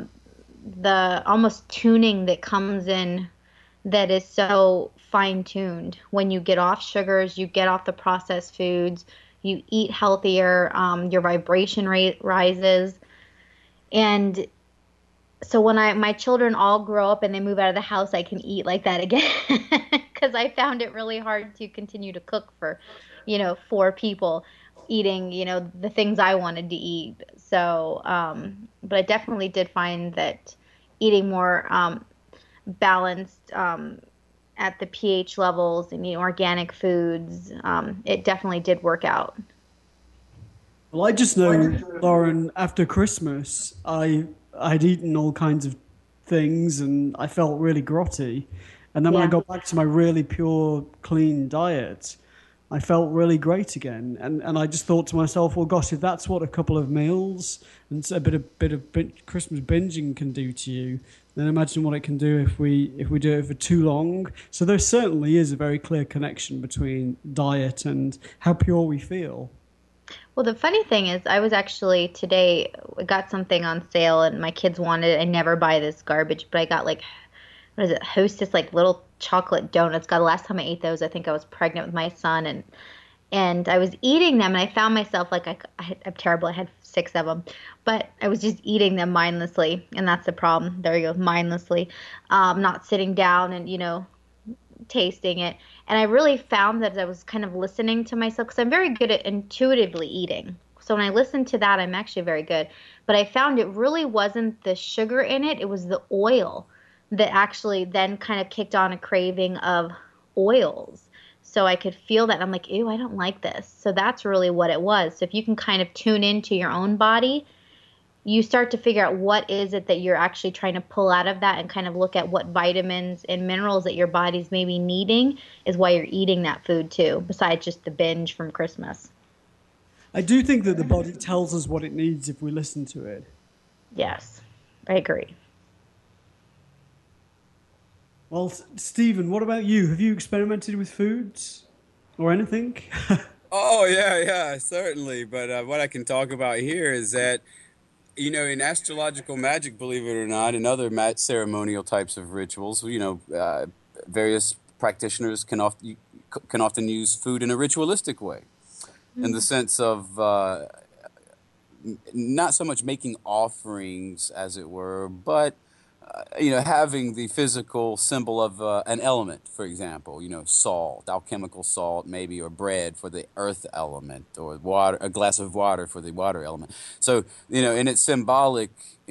the almost tuning that comes in that is so fine-tuned. When you get off sugars, you get off the processed foods, you eat healthier, your vibration rate rises. And so when my children all grow up and they move out of the house, I can eat like that again because I found it really hard to continue to cook for, 4 people eating, the things I wanted to eat. So, but I definitely did find that eating more balanced at the pH levels and organic foods, it definitely did work out. Well, I just know, Lauren, after Christmas, I'd eaten all kinds of things and I felt really grotty. And then when I got back to my really pure, clean diet, I felt really great again. And I just thought to myself, well, gosh, if that's what a couple of meals and a bit of Christmas binging can do to you, then imagine what it can do if we do it for too long. So there certainly is a very clear connection between diet and how pure we feel. Well, the funny thing is, I was actually today, I got something on sale and my kids wanted it. I never buy this garbage, but I got Hostess, little chocolate donuts. God, the last time I ate those, I think I was pregnant with my son, and I was eating them, and I found myself I'm terrible. I had 6 of them, but I was just eating them mindlessly, and that's the problem. There you go, mindlessly, not sitting down and tasting it. And I really found that I was kind of listening to myself because I'm very good at intuitively eating. So when I listen to that, I'm actually very good. But I found it really wasn't the sugar in it. It was the oil that actually then kind of kicked on a craving of oils. So I could feel that. I'm like, ew, I don't like this. So that's really what it was. So if you can kind of tune into your own body, you start to figure out what is it that you're actually trying to pull out of that and kind of look at what vitamins and minerals that your body's maybe needing is why you're eating that food too, besides just the binge from Christmas. I do think that the body tells us what it needs if we listen to it. Yes, I agree. Well, Stephen, what about you? Have you experimented with foods or anything? Oh, yeah, certainly. But what I can talk about here is that, in astrological magic, believe it or not, and other ceremonial types of rituals, various practitioners can often use food in a ritualistic way. in the sense of not so much making offerings, as it were, but having the physical symbol of an element, for example, salt, alchemical salt, maybe, or bread for the earth element, or water, a glass of water for the water element. So, in its symbolic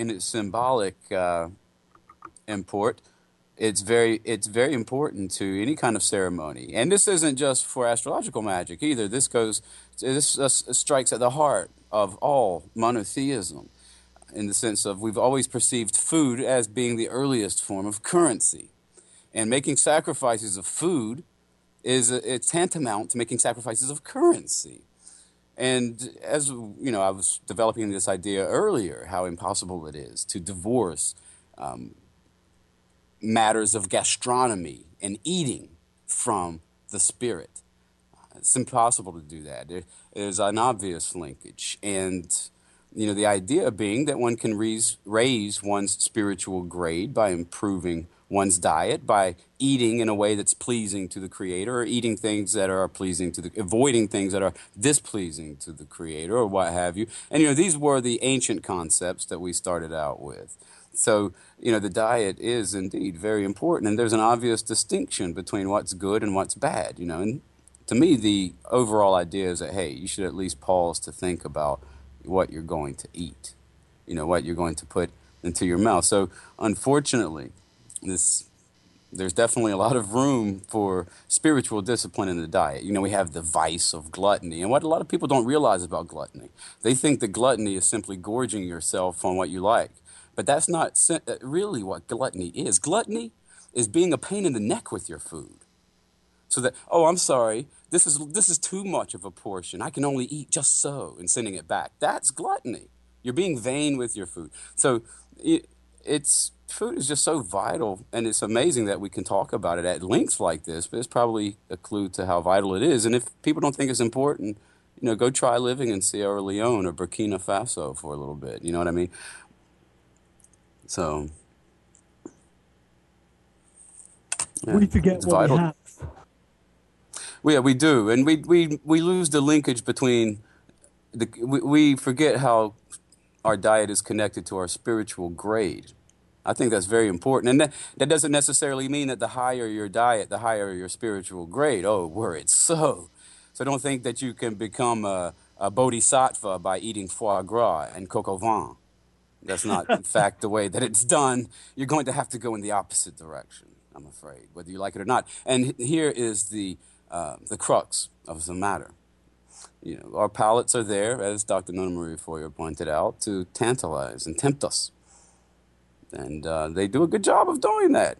import, it's very important to any kind of ceremony. And this isn't just for astrological magic either. This strikes at the heart of all monotheism, in the sense of we've always perceived food as being the earliest form of currency. And making sacrifices of food it's tantamount to making sacrifices of currency. And as I was developing this idea earlier, how impossible it is to divorce matters of gastronomy and eating from the spirit. It's impossible to do that. There's an obvious linkage. And the idea being that one can raise one's spiritual grade by improving one's diet, by eating in a way that's pleasing to the Creator, or eating things that are pleasing to avoiding things that are displeasing to the Creator, or what have you. And these were the ancient concepts that we started out with. So, the diet is indeed very important, and there's an obvious distinction between what's good and what's bad, and to me, the overall idea is that, hey, you should at least pause to think about what you're going to eat, what you're going to put into your mouth. So unfortunately, there's definitely a lot of room for spiritual discipline in the diet. We have the vice of gluttony. And what a lot of people don't realize about gluttony, they think that gluttony is simply gorging yourself on what you like. But that's not really what gluttony is. Gluttony is being a pain in the neck with your food. So that, oh, I'm sorry, this is too much of a portion. I can only eat just so, and sending it back. That's gluttony. You're being vain with your food. So food is just so vital, and it's amazing that we can talk about it at length like this, but it's probably a clue to how vital it is. And if people don't think it's important, go try living in Sierra Leone or Burkina Faso for a little bit. You know what I mean? So yeah, we forget what vital. We have. Yeah, we do, and we lose the linkage between we forget how our diet is connected to our spiritual grade. I think that's very important, and that doesn't necessarily mean that the higher your diet, the higher your spiritual grade. Oh, were it so? So don't think that you can become a bodhisattva by eating foie gras and coq au vin. That's not, in fact, the way that it's done. You're going to have to go in the opposite direction, I'm afraid, whether you like it or not. And here is the crux of the matter. Our palates are there, as Dr. Nona Marie Foyer pointed out, to tantalize and tempt us. And they do a good job of doing that.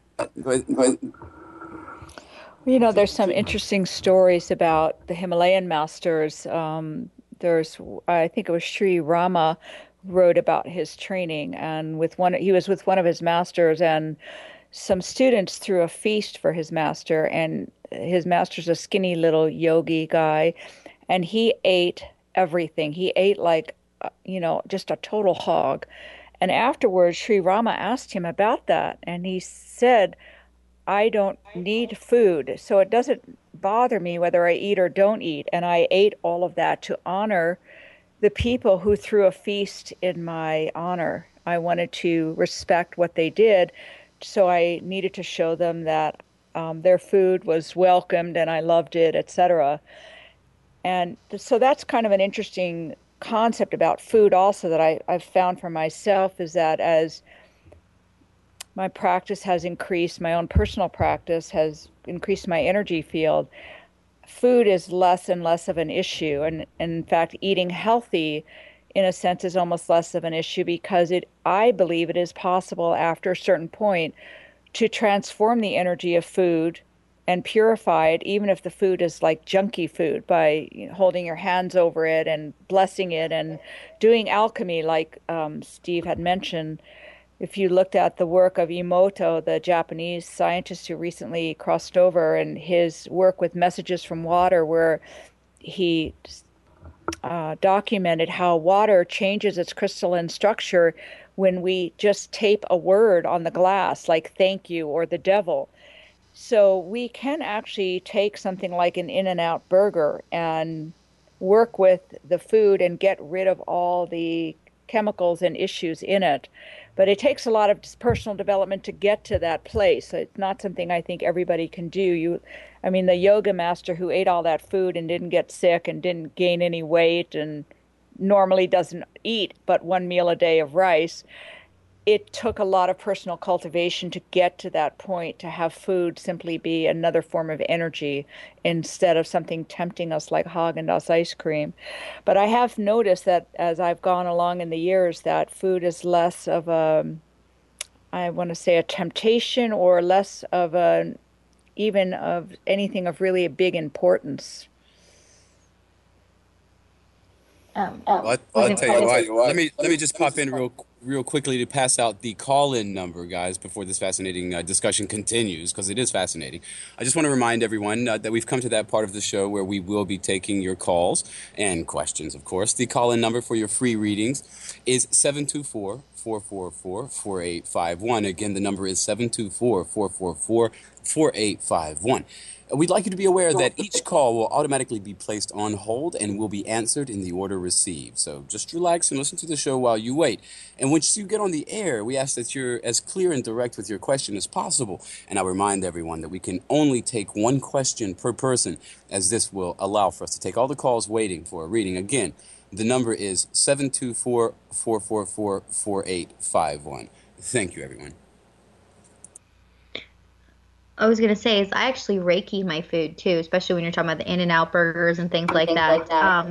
There's some interesting stories about the Himalayan masters. I think it was Sri Rama wrote about his training, and he was with one of his masters, and some students threw a feast for his master, and his master's a skinny little yogi guy, and he ate everything. He ate like, just a total hog. And afterwards, Sri Rama asked him about that, and he said, I don't need food, so it doesn't bother me whether I eat or don't eat. And I ate all of that to honor the people who threw a feast in my honor. I wanted to respect what they did, so I needed to show them that their food was welcomed and I loved it, etc. And so that's kind of an interesting concept about food also that I've found for myself, is that as my practice has increased, my own personal practice has increased my energy field, food is less and less of an issue. And in fact, eating healthy, in a sense, is almost less of an issue, because I believe it is possible after a certain point to transform the energy of food and purify it, even if the food is like junky food, by holding your hands over it and blessing it and doing alchemy, like Steve had mentioned. If you looked at the work of Emoto, the Japanese scientist who recently crossed over, and his work with Messages from Water, where he documented how water changes its crystalline structure when we just tape a word on the glass, like thank you or the devil. So we can actually take something like an In-N-Out burger, and work with the food and get rid of all the chemicals and issues in it. But it takes a lot of personal development to get to that place. It's not something I think everybody can do. The yoga master who ate all that food and didn't get sick and didn't gain any weight and normally doesn't eat but one meal a day of rice, it took a lot of personal cultivation to get to that point, to have food simply be another form of energy instead of something tempting us like Haagen-Dazs ice cream. But I have noticed that as I've gone along in the years that food is less of a temptation, or less of even of anything of really a big importance. I'll tell you what. Let me just pop in real quickly to pass out the call-in number, guys, before this fascinating discussion continues, because it is fascinating. I just want to remind everyone that we've come to that part of the show where we will be taking your calls and questions, of course. The call-in number for your free readings is 724-444-4851. Again, the number is 724-444-4851. We'd like you to be aware that each call will automatically be placed on hold and will be answered in the order received. So just relax and listen to the show while you wait. And once you get on the air, we ask that you're as clear and direct with your question as possible. And I'll remind everyone that we can only take one question per person, as this will allow for us to take all the calls waiting for a reading. Again, the number is 724-444-4851. Thank you, everyone. I was going to say is I actually Reiki my food too, especially when you're talking about the In-N-Out burgers and things like that.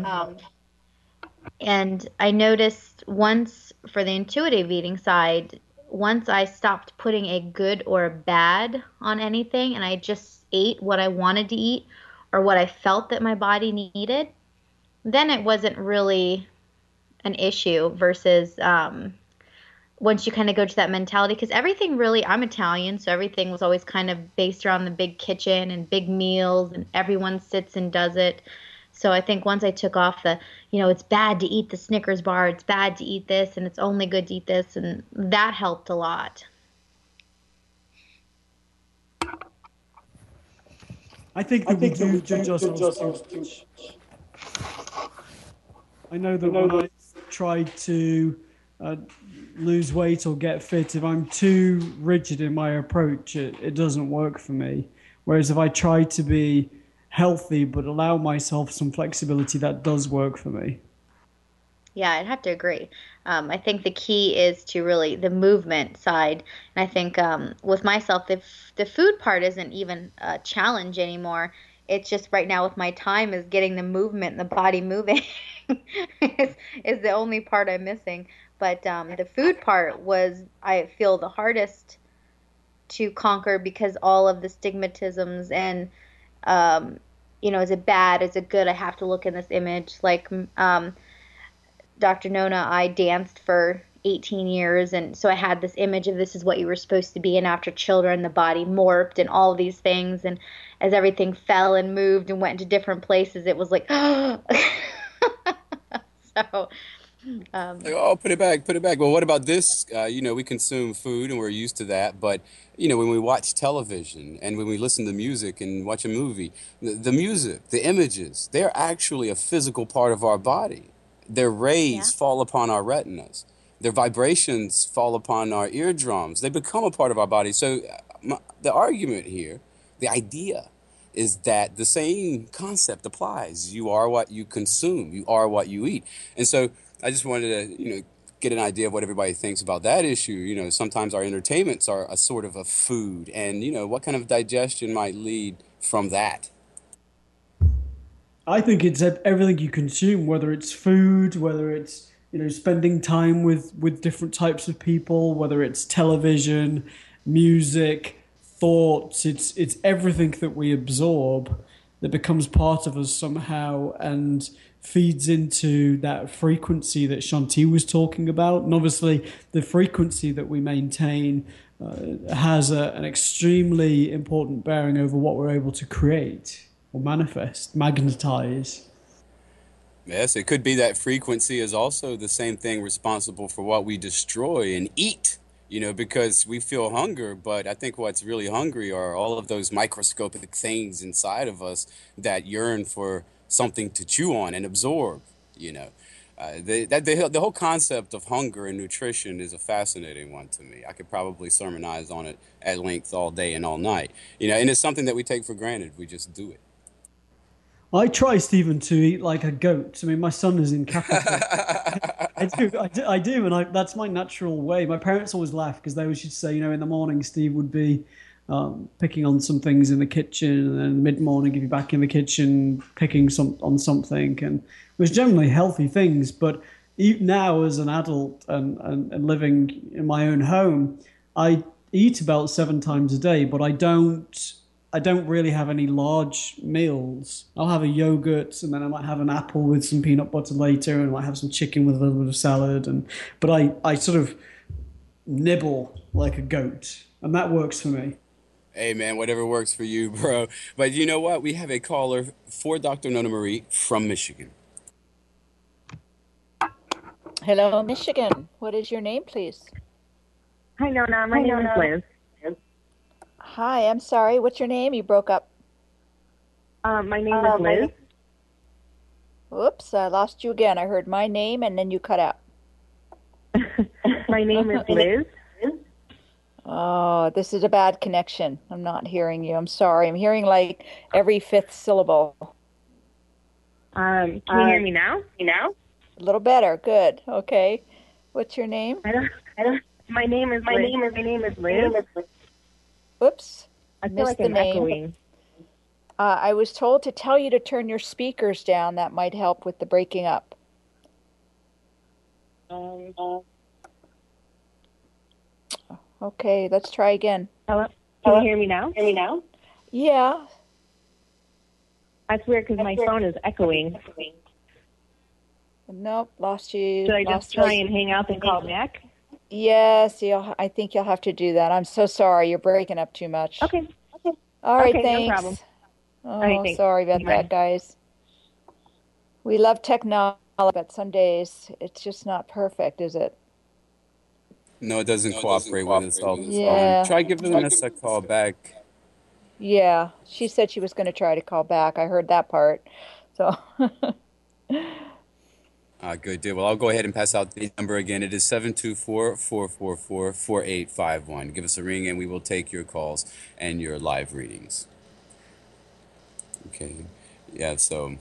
And I noticed once for the intuitive eating side, once I stopped putting a good or a bad on anything and I just ate what I wanted to eat or what I felt that my body needed, then it wasn't really an issue versus once you kind of go to that mentality, because everything really, I'm Italian, so everything was always kind of based around the big kitchen and big meals, and everyone sits and does it. So I think once I took off the, it's bad to eat the Snickers bar, it's bad to eat this, and it's only good to eat this, and that helped a lot. I think that we do judge ourselves too much. I know that when I tried to lose weight or get fit, if I'm too rigid in my approach, it doesn't work for me. Whereas if I try to be healthy but allow myself some flexibility, that does work for me. Yeah, I'd have to agree. I think the key is to really the movement side. And I think with myself, the food part isn't even a challenge anymore. It's just right now with my time is getting the movement and the body moving is the only part I'm missing. But the food part was, I feel, the hardest to conquer because all of the stigmatisms and, is it bad? Is it good? I have to look in this image. Like Dr. Nona, I danced for 18 years, and so I had this image of this is what you were supposed to be, and after children, the body morphed and all these things, and as everything fell and moved and went to different places, it was like, so... put it back. Well, what about this? We consume food and we're used to that. But, when we watch television and when we listen to music and watch a movie, the music, the images, they're actually a physical part of our body. Their rays fall upon our retinas. Their vibrations fall upon our eardrums. They become a part of our body. So the argument here, the idea, is that the same concept applies. You are what you consume. You are what you eat. And so I just wanted to, get an idea of what everybody thinks about that issue. Sometimes our entertainments are a sort of a food, and, what kind of digestion might lead from that? I think it's everything you consume, whether it's food, whether it's, spending time with different types of people, whether it's television, music, thoughts. It's everything that we absorb that becomes part of us somehow and feeds into that frequency that Shanti was talking about. And obviously the frequency that we maintain has an extremely important bearing over what we're able to create or manifest, magnetize. Yes, it could be that frequency is also the same thing responsible for what we destroy and eat, because we feel hunger, but I think what's really hungry are all of those microscopic things inside of us that yearn for something to chew on and absorb, you know. The whole concept of hunger and nutrition is a fascinating one to me. I could probably sermonize on it at length all day and all night, you know, and it's something that we take for granted. We just do it. I try, Stephen, to eat like a goat. I mean, my son is in Capricorn. I do, and that's my natural way. My parents always laugh because they always used to say, you know, in the morning, Steve would be picking on some things in the kitchen, and then mid-morning, he'd be back in the kitchen picking on something, and it was generally healthy things. But now, as an adult and living in my own home, I eat about 7 times a day, but I don't really have any large meals. I'll have a yogurt, and then I might have an apple with some peanut butter later, and I might have some chicken with a little bit of salad. But I sort of nibble like a goat, and that works for me. Hey, man, whatever works for you, bro. But you know what? We have a caller for Dr. Nona Marie from Michigan. Hello, Michigan. What is your name, please? Hi, Nona. My name is Liz. Hi, I'm sorry. What's your name? You broke up. My name is Liz. Oops, I lost you again. I heard my name and then you cut out. My name is Liz. Oh, this is a bad connection. I'm not hearing you. I'm sorry. I'm hearing like every 5th syllable. Can you hear me now? A little better. Good. Okay. What's your name? I don't. My name is Liz. Oops. I feel like I'm echoing. I was told to tell you to turn your speakers down. That might help with the breaking up. Okay, let's try again. Hello? Can you hear me now? Yeah. That's weird because my phone is echoing. Nope, lost you. Should I just try and hang up and call back? Yes, I think you'll have to do that. I'm so sorry. You're breaking up too much. Okay. All right, okay, thanks. No problem. Oh, right, sorry about that, guys. We love technology, but some days it's just not perfect, is it? No, it doesn't cooperate with us all the time. Yeah. Try giving us a call back. Yeah, she said she was going to try to call back. I heard that part. So. Good deal. Well, I'll go ahead and pass out the number again. It is 724-444-4851. Give us a ring and we will take your calls and your live readings. Okay. Yeah, so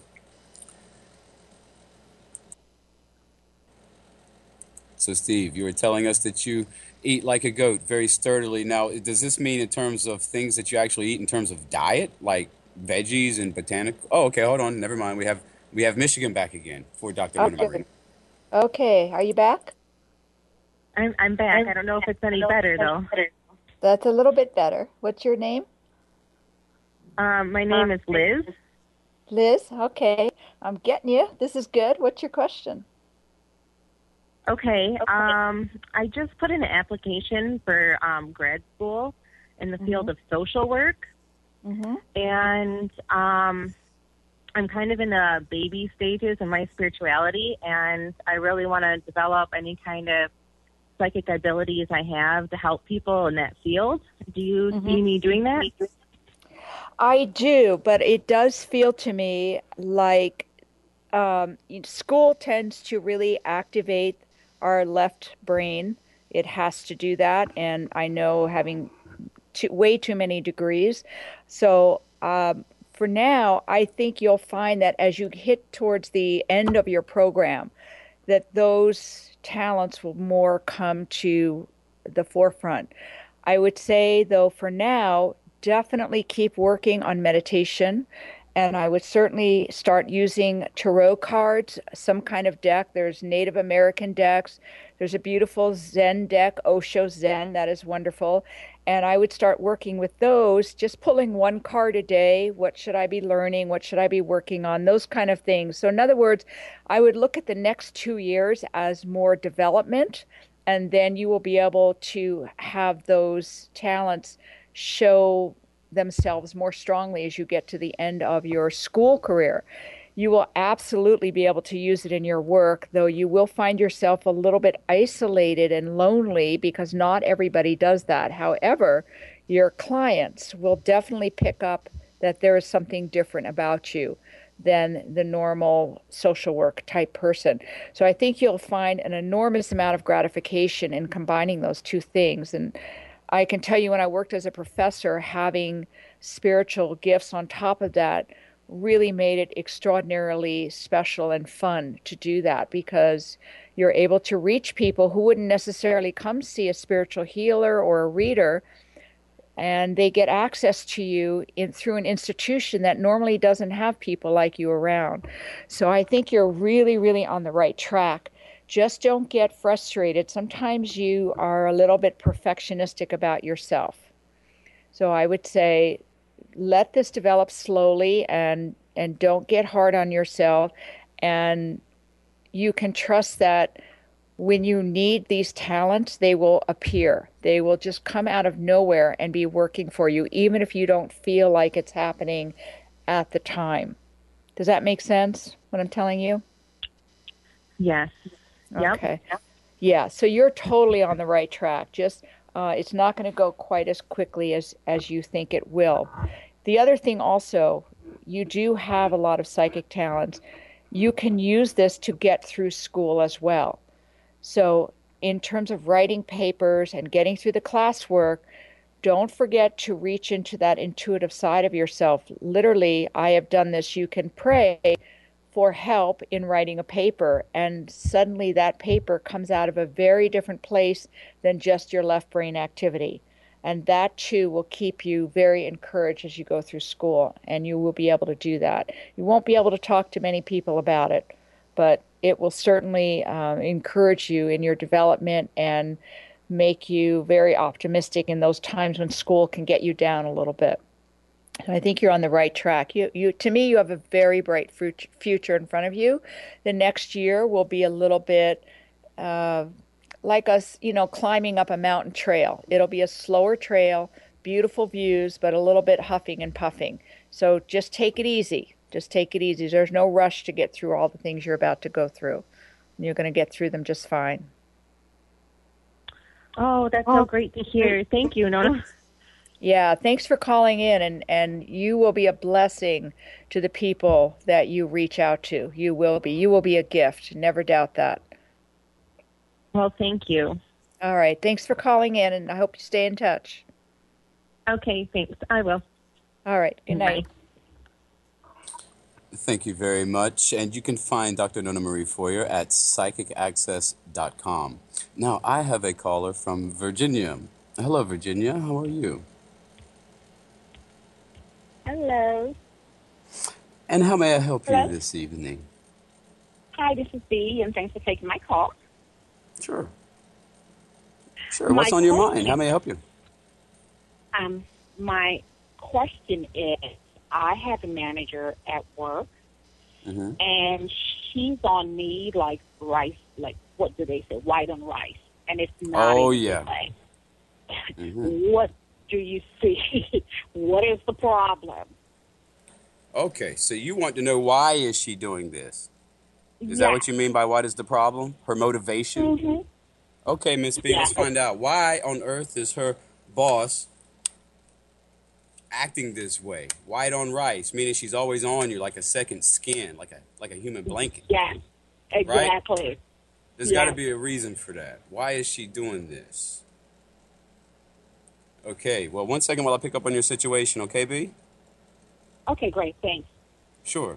Steve, you were telling us that you eat like a goat very sturdily. Now, does this mean in terms of things that you actually eat in terms of diet, like veggies and botanical? Oh, okay, hold on. Never mind. We have Michigan back again for Dr. Okay. Okay, are you back? I'm back. I don't know if it's any better, though. That's a little bit better. What's your name? My name is Liz. Liz, okay. I'm getting you. This is good. What's your question? Okay. I just put in an application for grad school in the field of social work. Mm-hmm. And I'm kind of in the baby stages of my spirituality, and I really want to develop any kind of psychic abilities I have to help people in that field. Do you see me doing that? I do, but it does feel to me like school tends to really activate our left brain. It has to do that, and I know having way too many degrees. So for now, I think you'll find that as you hit towards the end of your program, that those talents will more come to the forefront. I would say, though, for now, definitely keep working on meditation. And I would certainly start using tarot cards, some kind of deck. There's Native American decks. There's a beautiful Zen deck, Osho Zen. That is wonderful. And I would start working with those, just pulling one card a day. What should I be learning? What should I be working on? Those kind of things. So in other words, I would look at the next 2 years as more development, and then you will be able to have those talents show themselves more strongly as you get to the end of your school career. You will absolutely be able to use it in your work, though you will find yourself a little bit isolated and lonely because not everybody does that. However, your clients will definitely pick up that there is something different about you. than the normal social work type person. So I think you'll find an enormous amount of gratification in combining those two things. And I can tell you, when I worked as a professor, having spiritual gifts on top of that really made it extraordinarily special and fun to do that, because you're able to reach people who wouldn't necessarily come see a spiritual healer or a reader, and they get access to you through an institution that normally doesn't have people like you around. So I think you're really, really on the right track. Just don't get frustrated. Sometimes you are a little bit perfectionistic about yourself. So I would say let this develop slowly, and don't get hard on yourself. And you can trust that when you need these talents, they will appear. They will just come out of nowhere and be working for you, even if you don't feel like it's happening at the time. Does that make sense, what I'm telling you? Yes. Yep. Okay. Yeah, so you're totally on the right track. Just it's not going to go quite as quickly as you think it will. The other thing also, you do have a lot of psychic talents. You can use this to get through school as well. So in terms of writing papers and getting through the classwork, don't forget to reach into that intuitive side of yourself. Literally, I have done this. You can pray for help in writing a paper, and suddenly that paper comes out of a very different place than just your left brain activity. And that too will keep you very encouraged as you go through school, and you will be able to do that. You won't be able to talk to many people about it, but it will certainly encourage you in your development and make you very optimistic in those times when school can get you down a little bit. And I think you're on the right track. To me, you have a very bright future in front of you. The next year will be a little bit like us, climbing up a mountain trail. It'll be a slower trail, beautiful views, but a little bit huffing and puffing. So just take it easy. Just take it easy. There's no rush to get through all the things you're about to go through. You're going to get through them just fine. Oh, that's so great to hear. Thank you, Nona. Yeah, thanks for calling in, and you will be a blessing to the people that you reach out to. You will be. You will be a gift. Never doubt that. Well, thank you. All right. Thanks for calling in, and I hope you stay in touch. Okay, thanks. I will. All right. Good night. Bye. Thank you very much. And you can find Dr. Nona Marie Foyer at psychicaccess.com. Now, I have a caller from Virginia. Hello, Virginia. How are you? Hello. And how may I help Hello? you this evening? Hi, this is Dee, and thanks for taking my call. Sure. What's on your mind? How may I help you? My question is, I have a manager at work, and she's on me like rice, like what do they say, white on rice, and it's not. Oh, yeah. What do you see? What is the problem? Okay, so you want to know why is she doing this? Is that what you mean by what is the problem? Her motivation? Okay, Miss B, let's find out. Why on earth is her boss acting this way? White on rice, meaning she's always on you like a second skin, like a human blanket. Yes, exactly. Right? There's got to be a reason for that. Why is she doing this? Okay, well, 1 second while I pick up on your situation, okay, B? Okay, great, thanks. Sure.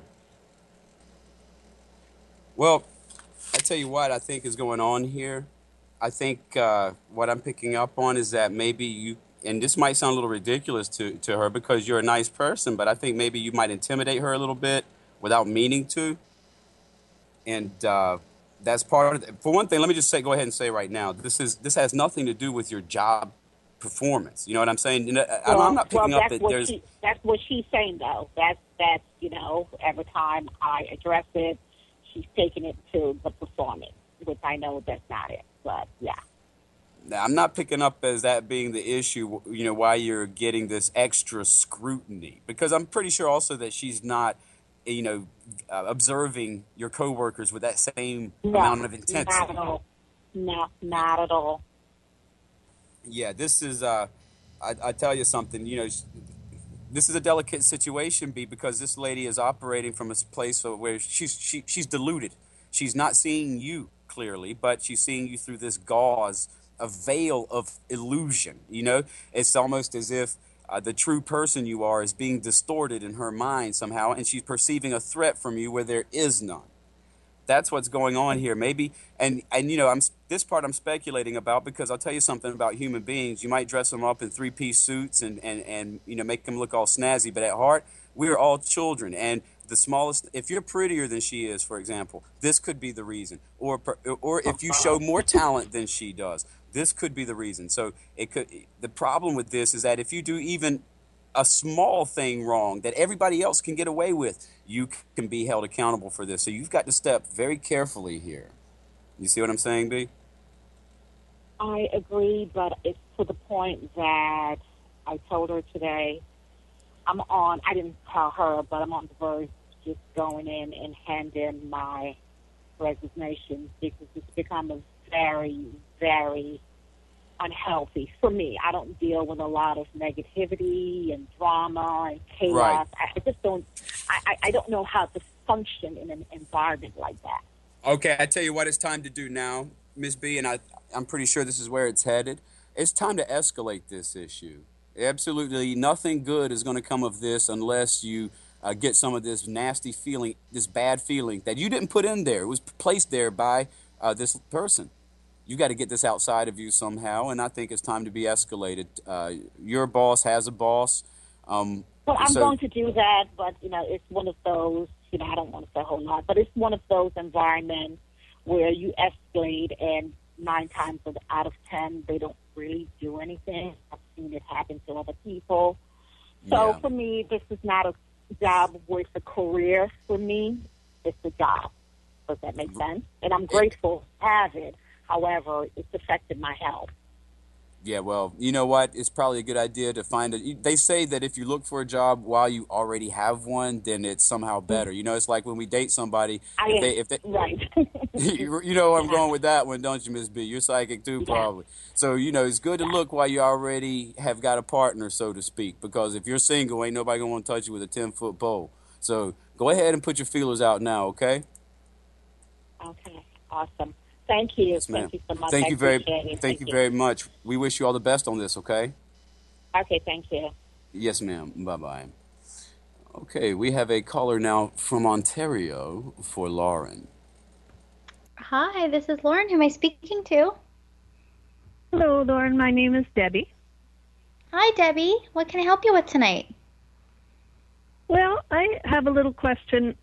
Well, I tell you what I think is going on here. I think what I'm picking up on is that maybe you, and this might sound a little ridiculous to her because you're a nice person, but I think maybe you might intimidate her a little bit without meaning to. And that's part of it. For one thing, let me just go ahead and say right now, this has nothing to do with your job performance. You know what I'm saying? I'm not picking up that there's... That's what she's saying, though. That's every time I address it, she's taking it to the performance, which I know that's not it. But, yeah. Now, I'm not picking up as that being the issue, why you're getting this extra scrutiny. Because I'm pretty sure also that she's not, observing your coworkers with that same amount of intensity. Not at all. No, not at all. Yeah, this is, I tell you something, this is a delicate situation, B, because this lady is operating from a place where she's deluded. She's not seeing you clearly, but she's seeing you through this gauze, a veil of illusion. You know, it's almost as if the true person you are is being distorted in her mind somehow, and she's perceiving a threat from you where there is none. That's what's going on here, maybe. And you know, this part I'm speculating about, because I'll tell you something about human beings. You might dress them up in 3-piece suits and you know, make them look all snazzy, but at heart, we're all children. And the smallest, if you're prettier than she is, for example, this could be the reason. Or if you show more talent than she does, this could be the reason. So the problem with this is that if you do even a small thing wrong that everybody else can get away with, you can be held accountable for this. So you've got to step very carefully here. You see what I'm saying, B? I agree, but it's to the point that I told her today, I didn't tell her, but I'm on the verge of just going in and handing my resignation, because it's become a very, very unhealthy for me. I don't deal with a lot of negativity and drama and chaos. Right. I just don't. I don't know how to function in an environment like that. Okay, I tell you what it's time to do now, Ms. B, and I'm pretty sure this is where it's headed. It's time to escalate this issue. Absolutely nothing good is going to come of this unless you get some of this nasty feeling, this bad feeling that you didn't put in there. It was placed there by this person. You got to get this outside of you somehow, and I think it's time to be escalated. Your boss has a boss. Well, I'm going to do that, but, you know, it's one of those, you know, I don't want to say a whole lot, but it's one of those environments where you escalate, and 9 times out of 10, they don't really do anything. I've seen it happen to other people. So for me, this is not a job where it's a career for me. It's a job. Does that make sense? And I'm grateful to have it. However, it's affected my health. Yeah, well, you know what? It's probably a good idea to find it. They say that if you look for a job while you already have one, then it's somehow better. You know, it's like when we date somebody. If they, right. you know where I'm going with that one, don't you, Ms. B? You're psychic too, probably. So, you know, it's good to look while you already have got a partner, so to speak, because if you're single, ain't nobody going to want to touch you with a 10-foot pole. So go ahead and put your feelers out now, okay? Okay, awesome. Thank you. Yes, ma'am. Thank you so much. Thank you Thank you very much. We wish you all the best on this, okay? Okay, thank you. Yes, ma'am. Bye-bye. Okay, we have a caller now from Ontario for Lauren. Hi, this is Lauren. Who am I speaking to? Hello, Lauren. My name is Debbie. Hi, Debbie. What can I help you with tonight? Well, I have a little question.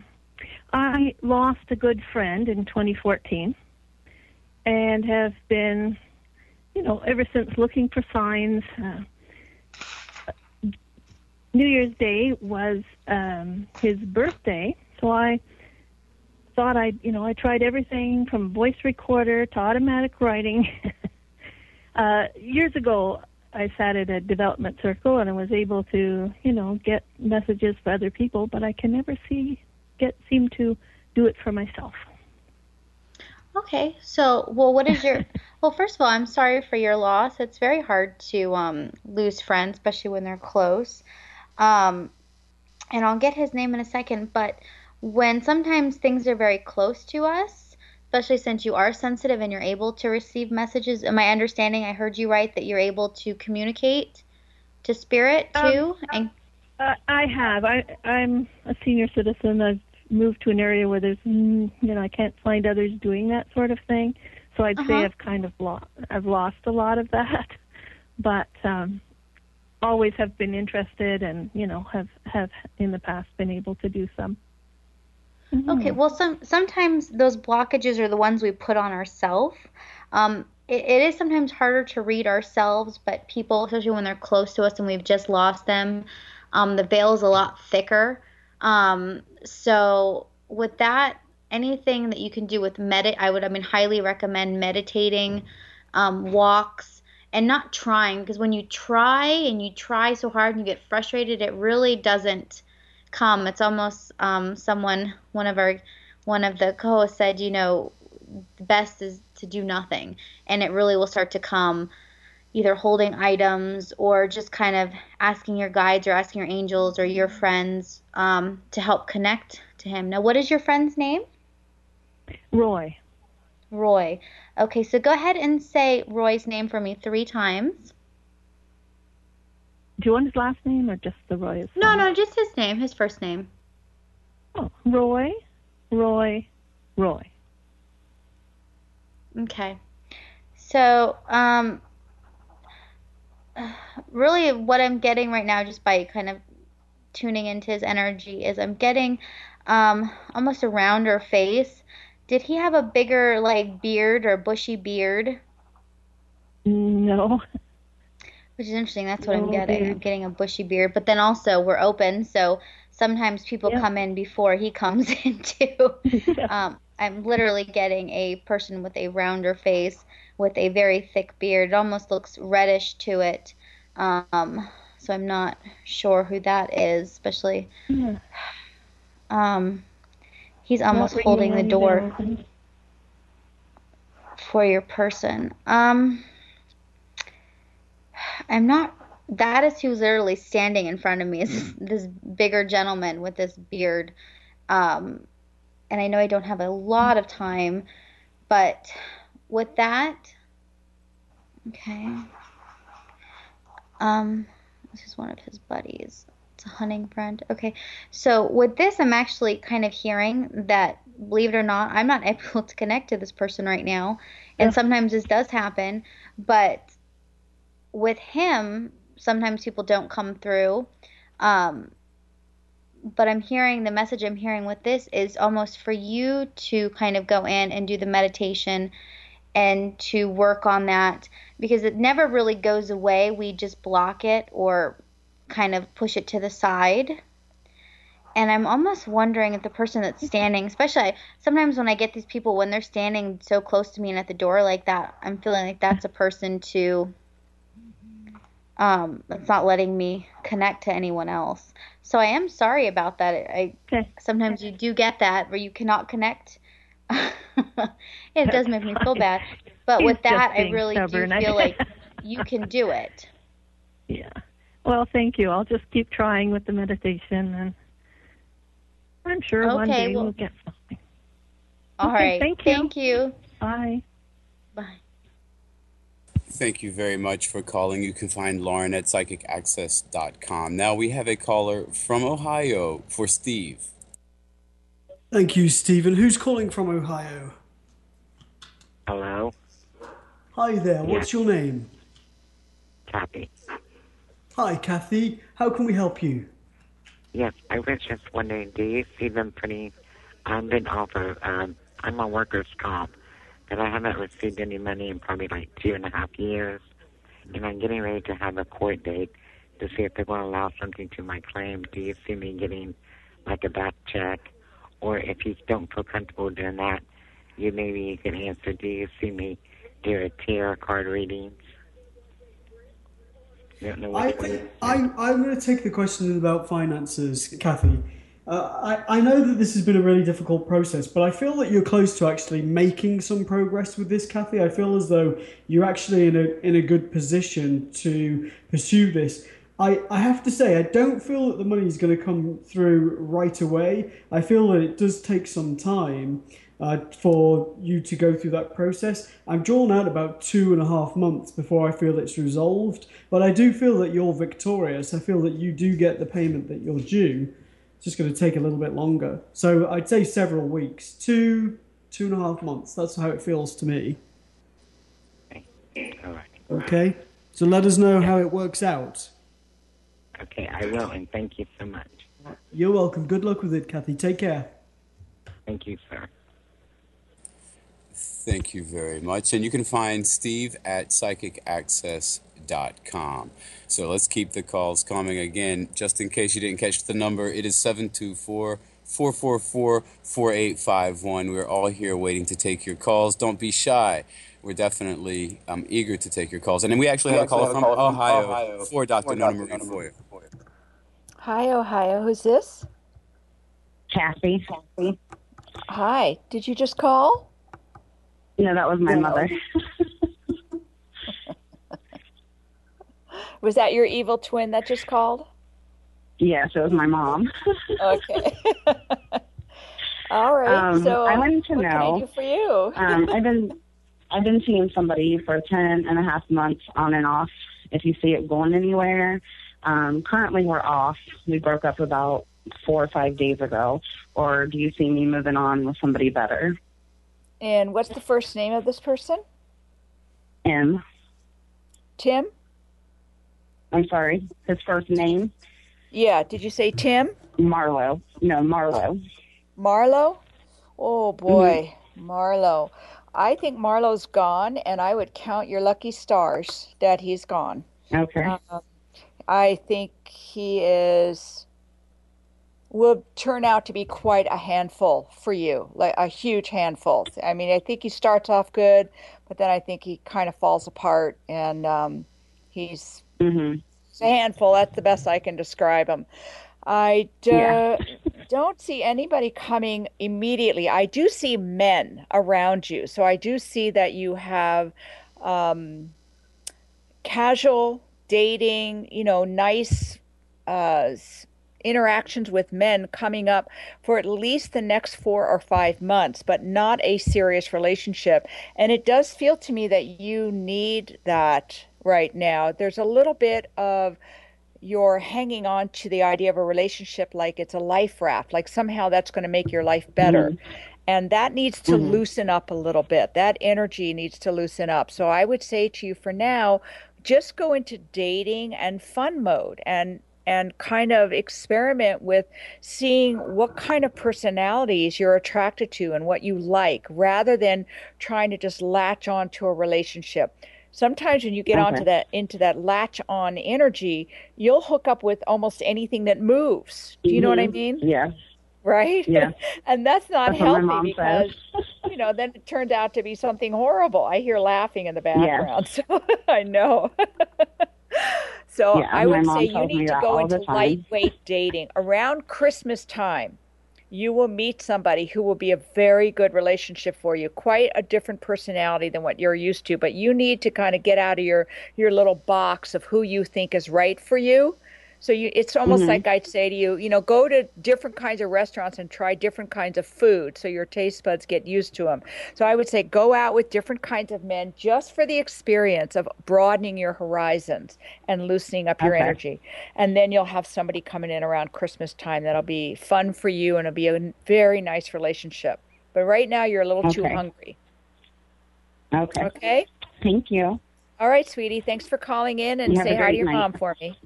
I lost a good friend in 2014 and have been, you know, ever since looking for signs. New Year's Day was his birthday, so I thought I tried everything from voice recorder to automatic writing. Years ago, I sat at a development circle and I was able to, you know, get messages for other people, but I can never seem to do it for myself. Okay, so, well, what is your, well, first of all, I'm sorry for your loss. It's very hard to lose friends, especially when they're close. And I'll get his name in a second, but when sometimes things are very close to us, especially since you are sensitive and you're able to receive messages, am I understanding, I heard you right, that you're able to communicate to spirit too? I have. I'm a senior citizen. I've moved to an area where there's, you know, I can't find others doing that sort of thing. So I'd say I've kind of lost a lot of that, but always have been interested, and you know, have in the past been able to do some. Okay, well, sometimes those blockages are the ones we put on ourselves. It is sometimes harder to read ourselves, but people, especially when they're close to us and we've just lost them, the veil is a lot thicker. So with that, anything that you can do with I highly recommend meditating, walks, and not trying, because when you try so hard and you get frustrated, it really doesn't come. It's almost, one of the co-hosts said, you know, the best is to do nothing, and it really will start to come. either holding items or just kind of asking your guides or asking your angels or your friends to help connect to him. Now, what is your friend's name? Roy. Roy. Okay, so go ahead and say Roy's name for me 3 times. Do you want his last name or just the Roy? No, just his name, his first name. Oh, Roy, Roy, Roy. Okay. So, really what I'm getting right now, just by kind of tuning into his energy, is I'm getting almost a rounder face. Did he have a bigger, like, beard or bushy beard? No. Which is interesting. That's what I'm getting. I'm getting a bushy beard. But then also we're open, so sometimes people come in before he comes in too. I'm literally getting a person with a rounder face with a very thick beard. It almost looks reddish to it. So I'm not sure who that is, especially. He's almost holding the door for your person. I'm not. That is who's literally standing in front of me, is this bigger gentleman with this beard. And I know I don't have a lot of time, but with that, okay. This is one of his buddies. It's a hunting friend. Okay, so with this, I'm actually kind of hearing that, believe it or not, I'm not able to connect to this person right now. And sometimes this does happen, but with him, sometimes people don't come through. But I'm hearing, the message I'm hearing with this is almost for you to kind of go in and do the meditation and to work on that, because it never really goes away. We just block it or kind of push it to the side. And I'm almost wondering if the person that's standing, especially sometimes when I get these people when they're standing so close to me and at the door like that, I'm feeling like that's a person to that's not letting me connect to anyone else. So I am sorry about that. Sometimes you do get that where you cannot connect. It does make me feel bad. But with that, I really do feel like you can do it. Yeah. Well, thank you. I'll just keep trying with the meditation, and I'm sure one day we'll get something. All right. Thank you. Thank you. Bye. Bye. Thank you very much for calling. You can find Lauren at psychicaccess.com. Now we have a caller from Ohio for Steve. Thank you, Stephen. Who's calling from Ohio? Hello? Hi there. What's your name? Kathy. Hi, Kathy. How can we help you? Yes, I was just wondering, do you see them putting, I've been offered, I'm on workers' comp, but I haven't received any money in probably like 2.5 years, and I'm getting ready to have a court date to see if they're going to allow something to my claim. Do you see me getting like a back check? Or if you don't feel comfortable doing that, maybe you can answer, do you see me do a tarot card readings? I'm going to take the question about finances, Kathy. I know that this has been a really difficult process, but I feel that you're close to actually making some progress with this, Kathy. I feel as though you're actually in a good position to pursue this. I have to say, I don't feel that the money is going to come through right away. I feel that it does take some time for you to go through that process. I'm drawn out about 2.5 months before I feel it's resolved, but I do feel that you're victorious. I feel that you do get the payment that you're due. It's just going to take a little bit longer. So I'd say several weeks, 2.5 months. That's how it feels to me. All right. Okay, so let us know how it works out. Okay, I will, and thank you so much. You're welcome. Good luck with it, Kathy. Take care. Thank you, sir. Thank you very much. And you can find Steve at psychicaccess.com. So let's keep the calls coming. Again, just in case you didn't catch the number, it is 724-444-4851. We're all here waiting to take your calls. Don't be shy. We're definitely eager to take your calls. And then we actually have a caller from Ohio for Dr. Nona Marie Foyer. Hi, Ohio. Who's this? Kathy. Hi. Did you just call? No, that was my mother. Was that your evil twin that just called? Yes, it was my mom. Okay. All right. So I wanted to what know. can I do for you? I've been seeing somebody for 10.5 months on and off. If you see it going anywhere, currently we're off. We broke up about 4 or 5 days ago. Or do you see me moving on with somebody better? And what's the first name of this person? M. Tim? I'm sorry. His first name? Yeah. Did you say Tim? Marlo. No, Marlo. Marlo? Oh, boy. Marlo. I think Marlo's gone, and I would count your lucky stars that he's gone. Okay. I think he will turn out to be quite a handful for you, like a huge handful. I mean, I think he starts off good, but then I think he kind of falls apart, and he's a handful. That's the best I can describe him. I don't see anybody coming immediately. I do see men around you. So I do see that you have casual dating, nice interactions with men coming up for at least the next 4 or 5 months, but not a serious relationship. And it does feel to me that you need that right now. There's a little bit of you're hanging on to the idea of a relationship like it's a life raft, like somehow that's going to make your life better. And that needs to loosen up a little bit. That energy needs to loosen up. So I would say to you for now, just go into dating and fun mode and kind of experiment with seeing what kind of personalities you're attracted to and what you like, rather than trying to just latch on to a relationship. Sometimes when you get into that latch on energy, you'll hook up with almost anything that moves. Do you know what I mean? Yeah. Right? Yeah. And that's not That's what my mom healthy because, says. then it turned out to be something horrible. I hear laughing in the background. So I know. So I would say you need to go into lightweight dating. Around Christmas time, you will meet somebody who will be a very good relationship for you, quite a different personality than what you're used to. But you need to kind of get out of your little box of who you think is right for you. So it's almost like I'd say to you, go to different kinds of restaurants and try different kinds of food so your taste buds get used to them. So I would say go out with different kinds of men just for the experience of broadening your horizons and loosening up your energy. And then you'll have somebody coming in around Christmas time that'll be fun for you and it'll be a very nice relationship. But right now you're a little too hungry. Okay. Okay? Thank you. All right, sweetie. Thanks for calling in and say hi to your mom for me.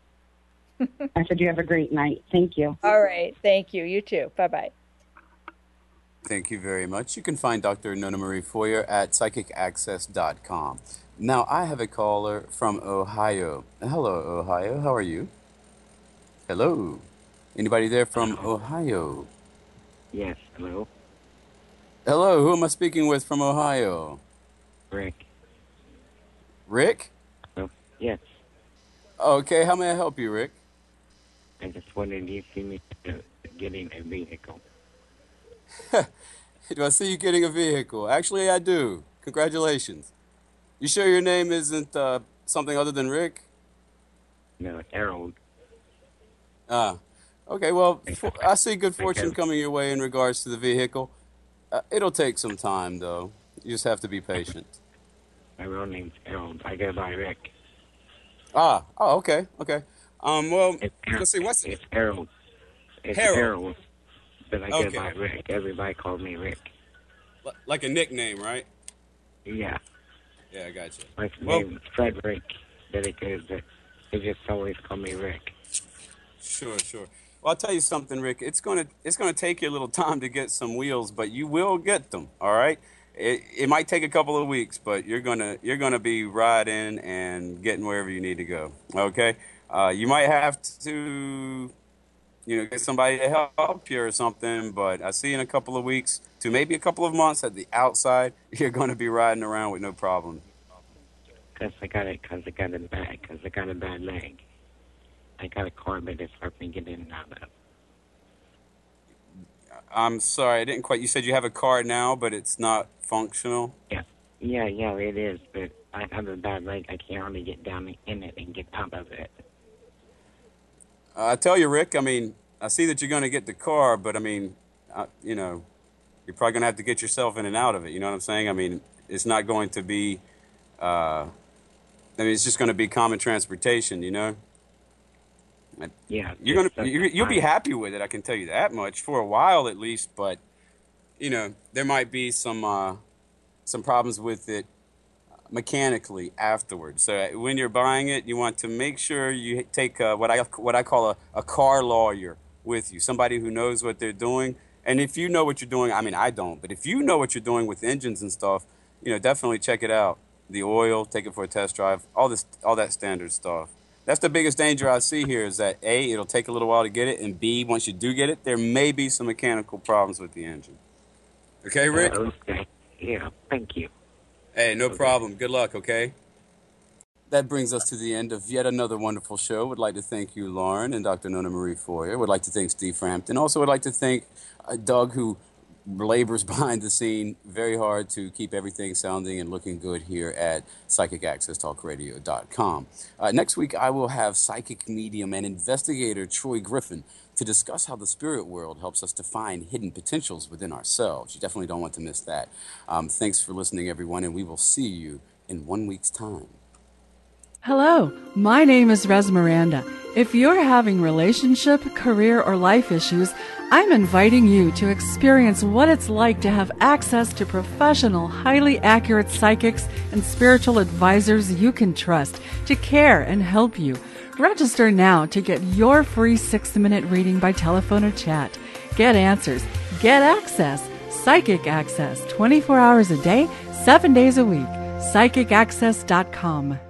I said you have a great night. Thank you. All right. Thank you. You too. Bye-bye. Thank you very much. You can find Dr. Nona Marie Foyer at psychicaccess.com. Now, I have a caller from Ohio. Hello, Ohio. How are you? Hello. Anybody there from Ohio? Yes, hello. Hello, who am I speaking with from Ohio? Rick. Rick? Oh, yes. Okay, how may I help you, Rick? I just wanted you to see me getting a vehicle. Do I see you getting a vehicle? Actually, I do. Congratulations. You sure your name isn't something other than Rick? No, Harold. Okay, well, I see good fortune coming your way in regards to the vehicle. It'll take some time, though. You just have to be patient. My real name's Harold. I go by Rick. Okay. Well, let's see, It's Harold. It's Harold. But I go by Rick. Everybody calls me Rick. Like a nickname, right? Yeah. Yeah, I got you. My name is Frederick. They just always call me Rick. Sure. Well, I'll tell you something, Rick. It's gonna take you a little time to get some wheels, but you will get them. All right. It might take a couple of weeks, but you're gonna be riding and getting wherever you need to go. Okay. You might have to, get somebody to help you or something. But I see in a couple of weeks to maybe a couple of months at the outside, you're gonna be riding around with no problem. Because I got a bad leg. I got a car, but it's hard for me to get in and out of. I'm sorry, I didn't quite. You said you have a car now, but it's not functional. Yeah. Yeah, it is, but I have a bad leg. I can't hardly get down in it and get out of it. I tell you, Rick, I mean, I see that you're going to get the car, but I mean, you know, you're probably going to have to get yourself in and out of it. You know what I'm saying? I mean, it's not going to be, it's just going to be common transportation, you know? Yeah. You'll be happy with it, I can tell you that much, for a while at least, but, you know, there might be some problems with it mechanically afterwards. So when you're buying it, you want to make sure you take what I call a car lawyer with you, somebody who knows what they're doing. And if you know what you're doing, I mean, I don't, but if you know what you're doing with engines and stuff, you know, definitely check it out. The oil, take it for a test drive, all that standard stuff. That's the biggest danger I see here is that A, it'll take a little while to get it, and B, once you do get it, there may be some mechanical problems with the engine. Okay, Rick? Okay. Yeah, thank you. Hey, no problem. Good luck, okay? That brings us to the end of yet another wonderful show. Would like to thank you, Lauren, and Dr. Nona Marie Foyer. Would like to thank Steve Frampton. Also would like to thank Doug, who labors behind the scene very hard to keep everything sounding and looking good here at PsychicAccessTalkRadio.com. Next week, I will have psychic medium and investigator Troy Griffin to discuss how the spirit world helps us to find hidden potentials within ourselves. You definitely don't want to miss that. Thanks for listening, everyone, and we will see you in 1 week's time. Hello, my name is Res Miranda. If you're having relationship, career, or life issues, I'm inviting you to experience what it's like to have access to professional, highly accurate psychics and spiritual advisors you can trust to care and help you. Register now to get your free 6-minute reading by telephone or chat. Get answers. Get access. Psychic Access, 24 hours a day, 7 days a week. PsychicAccess.com.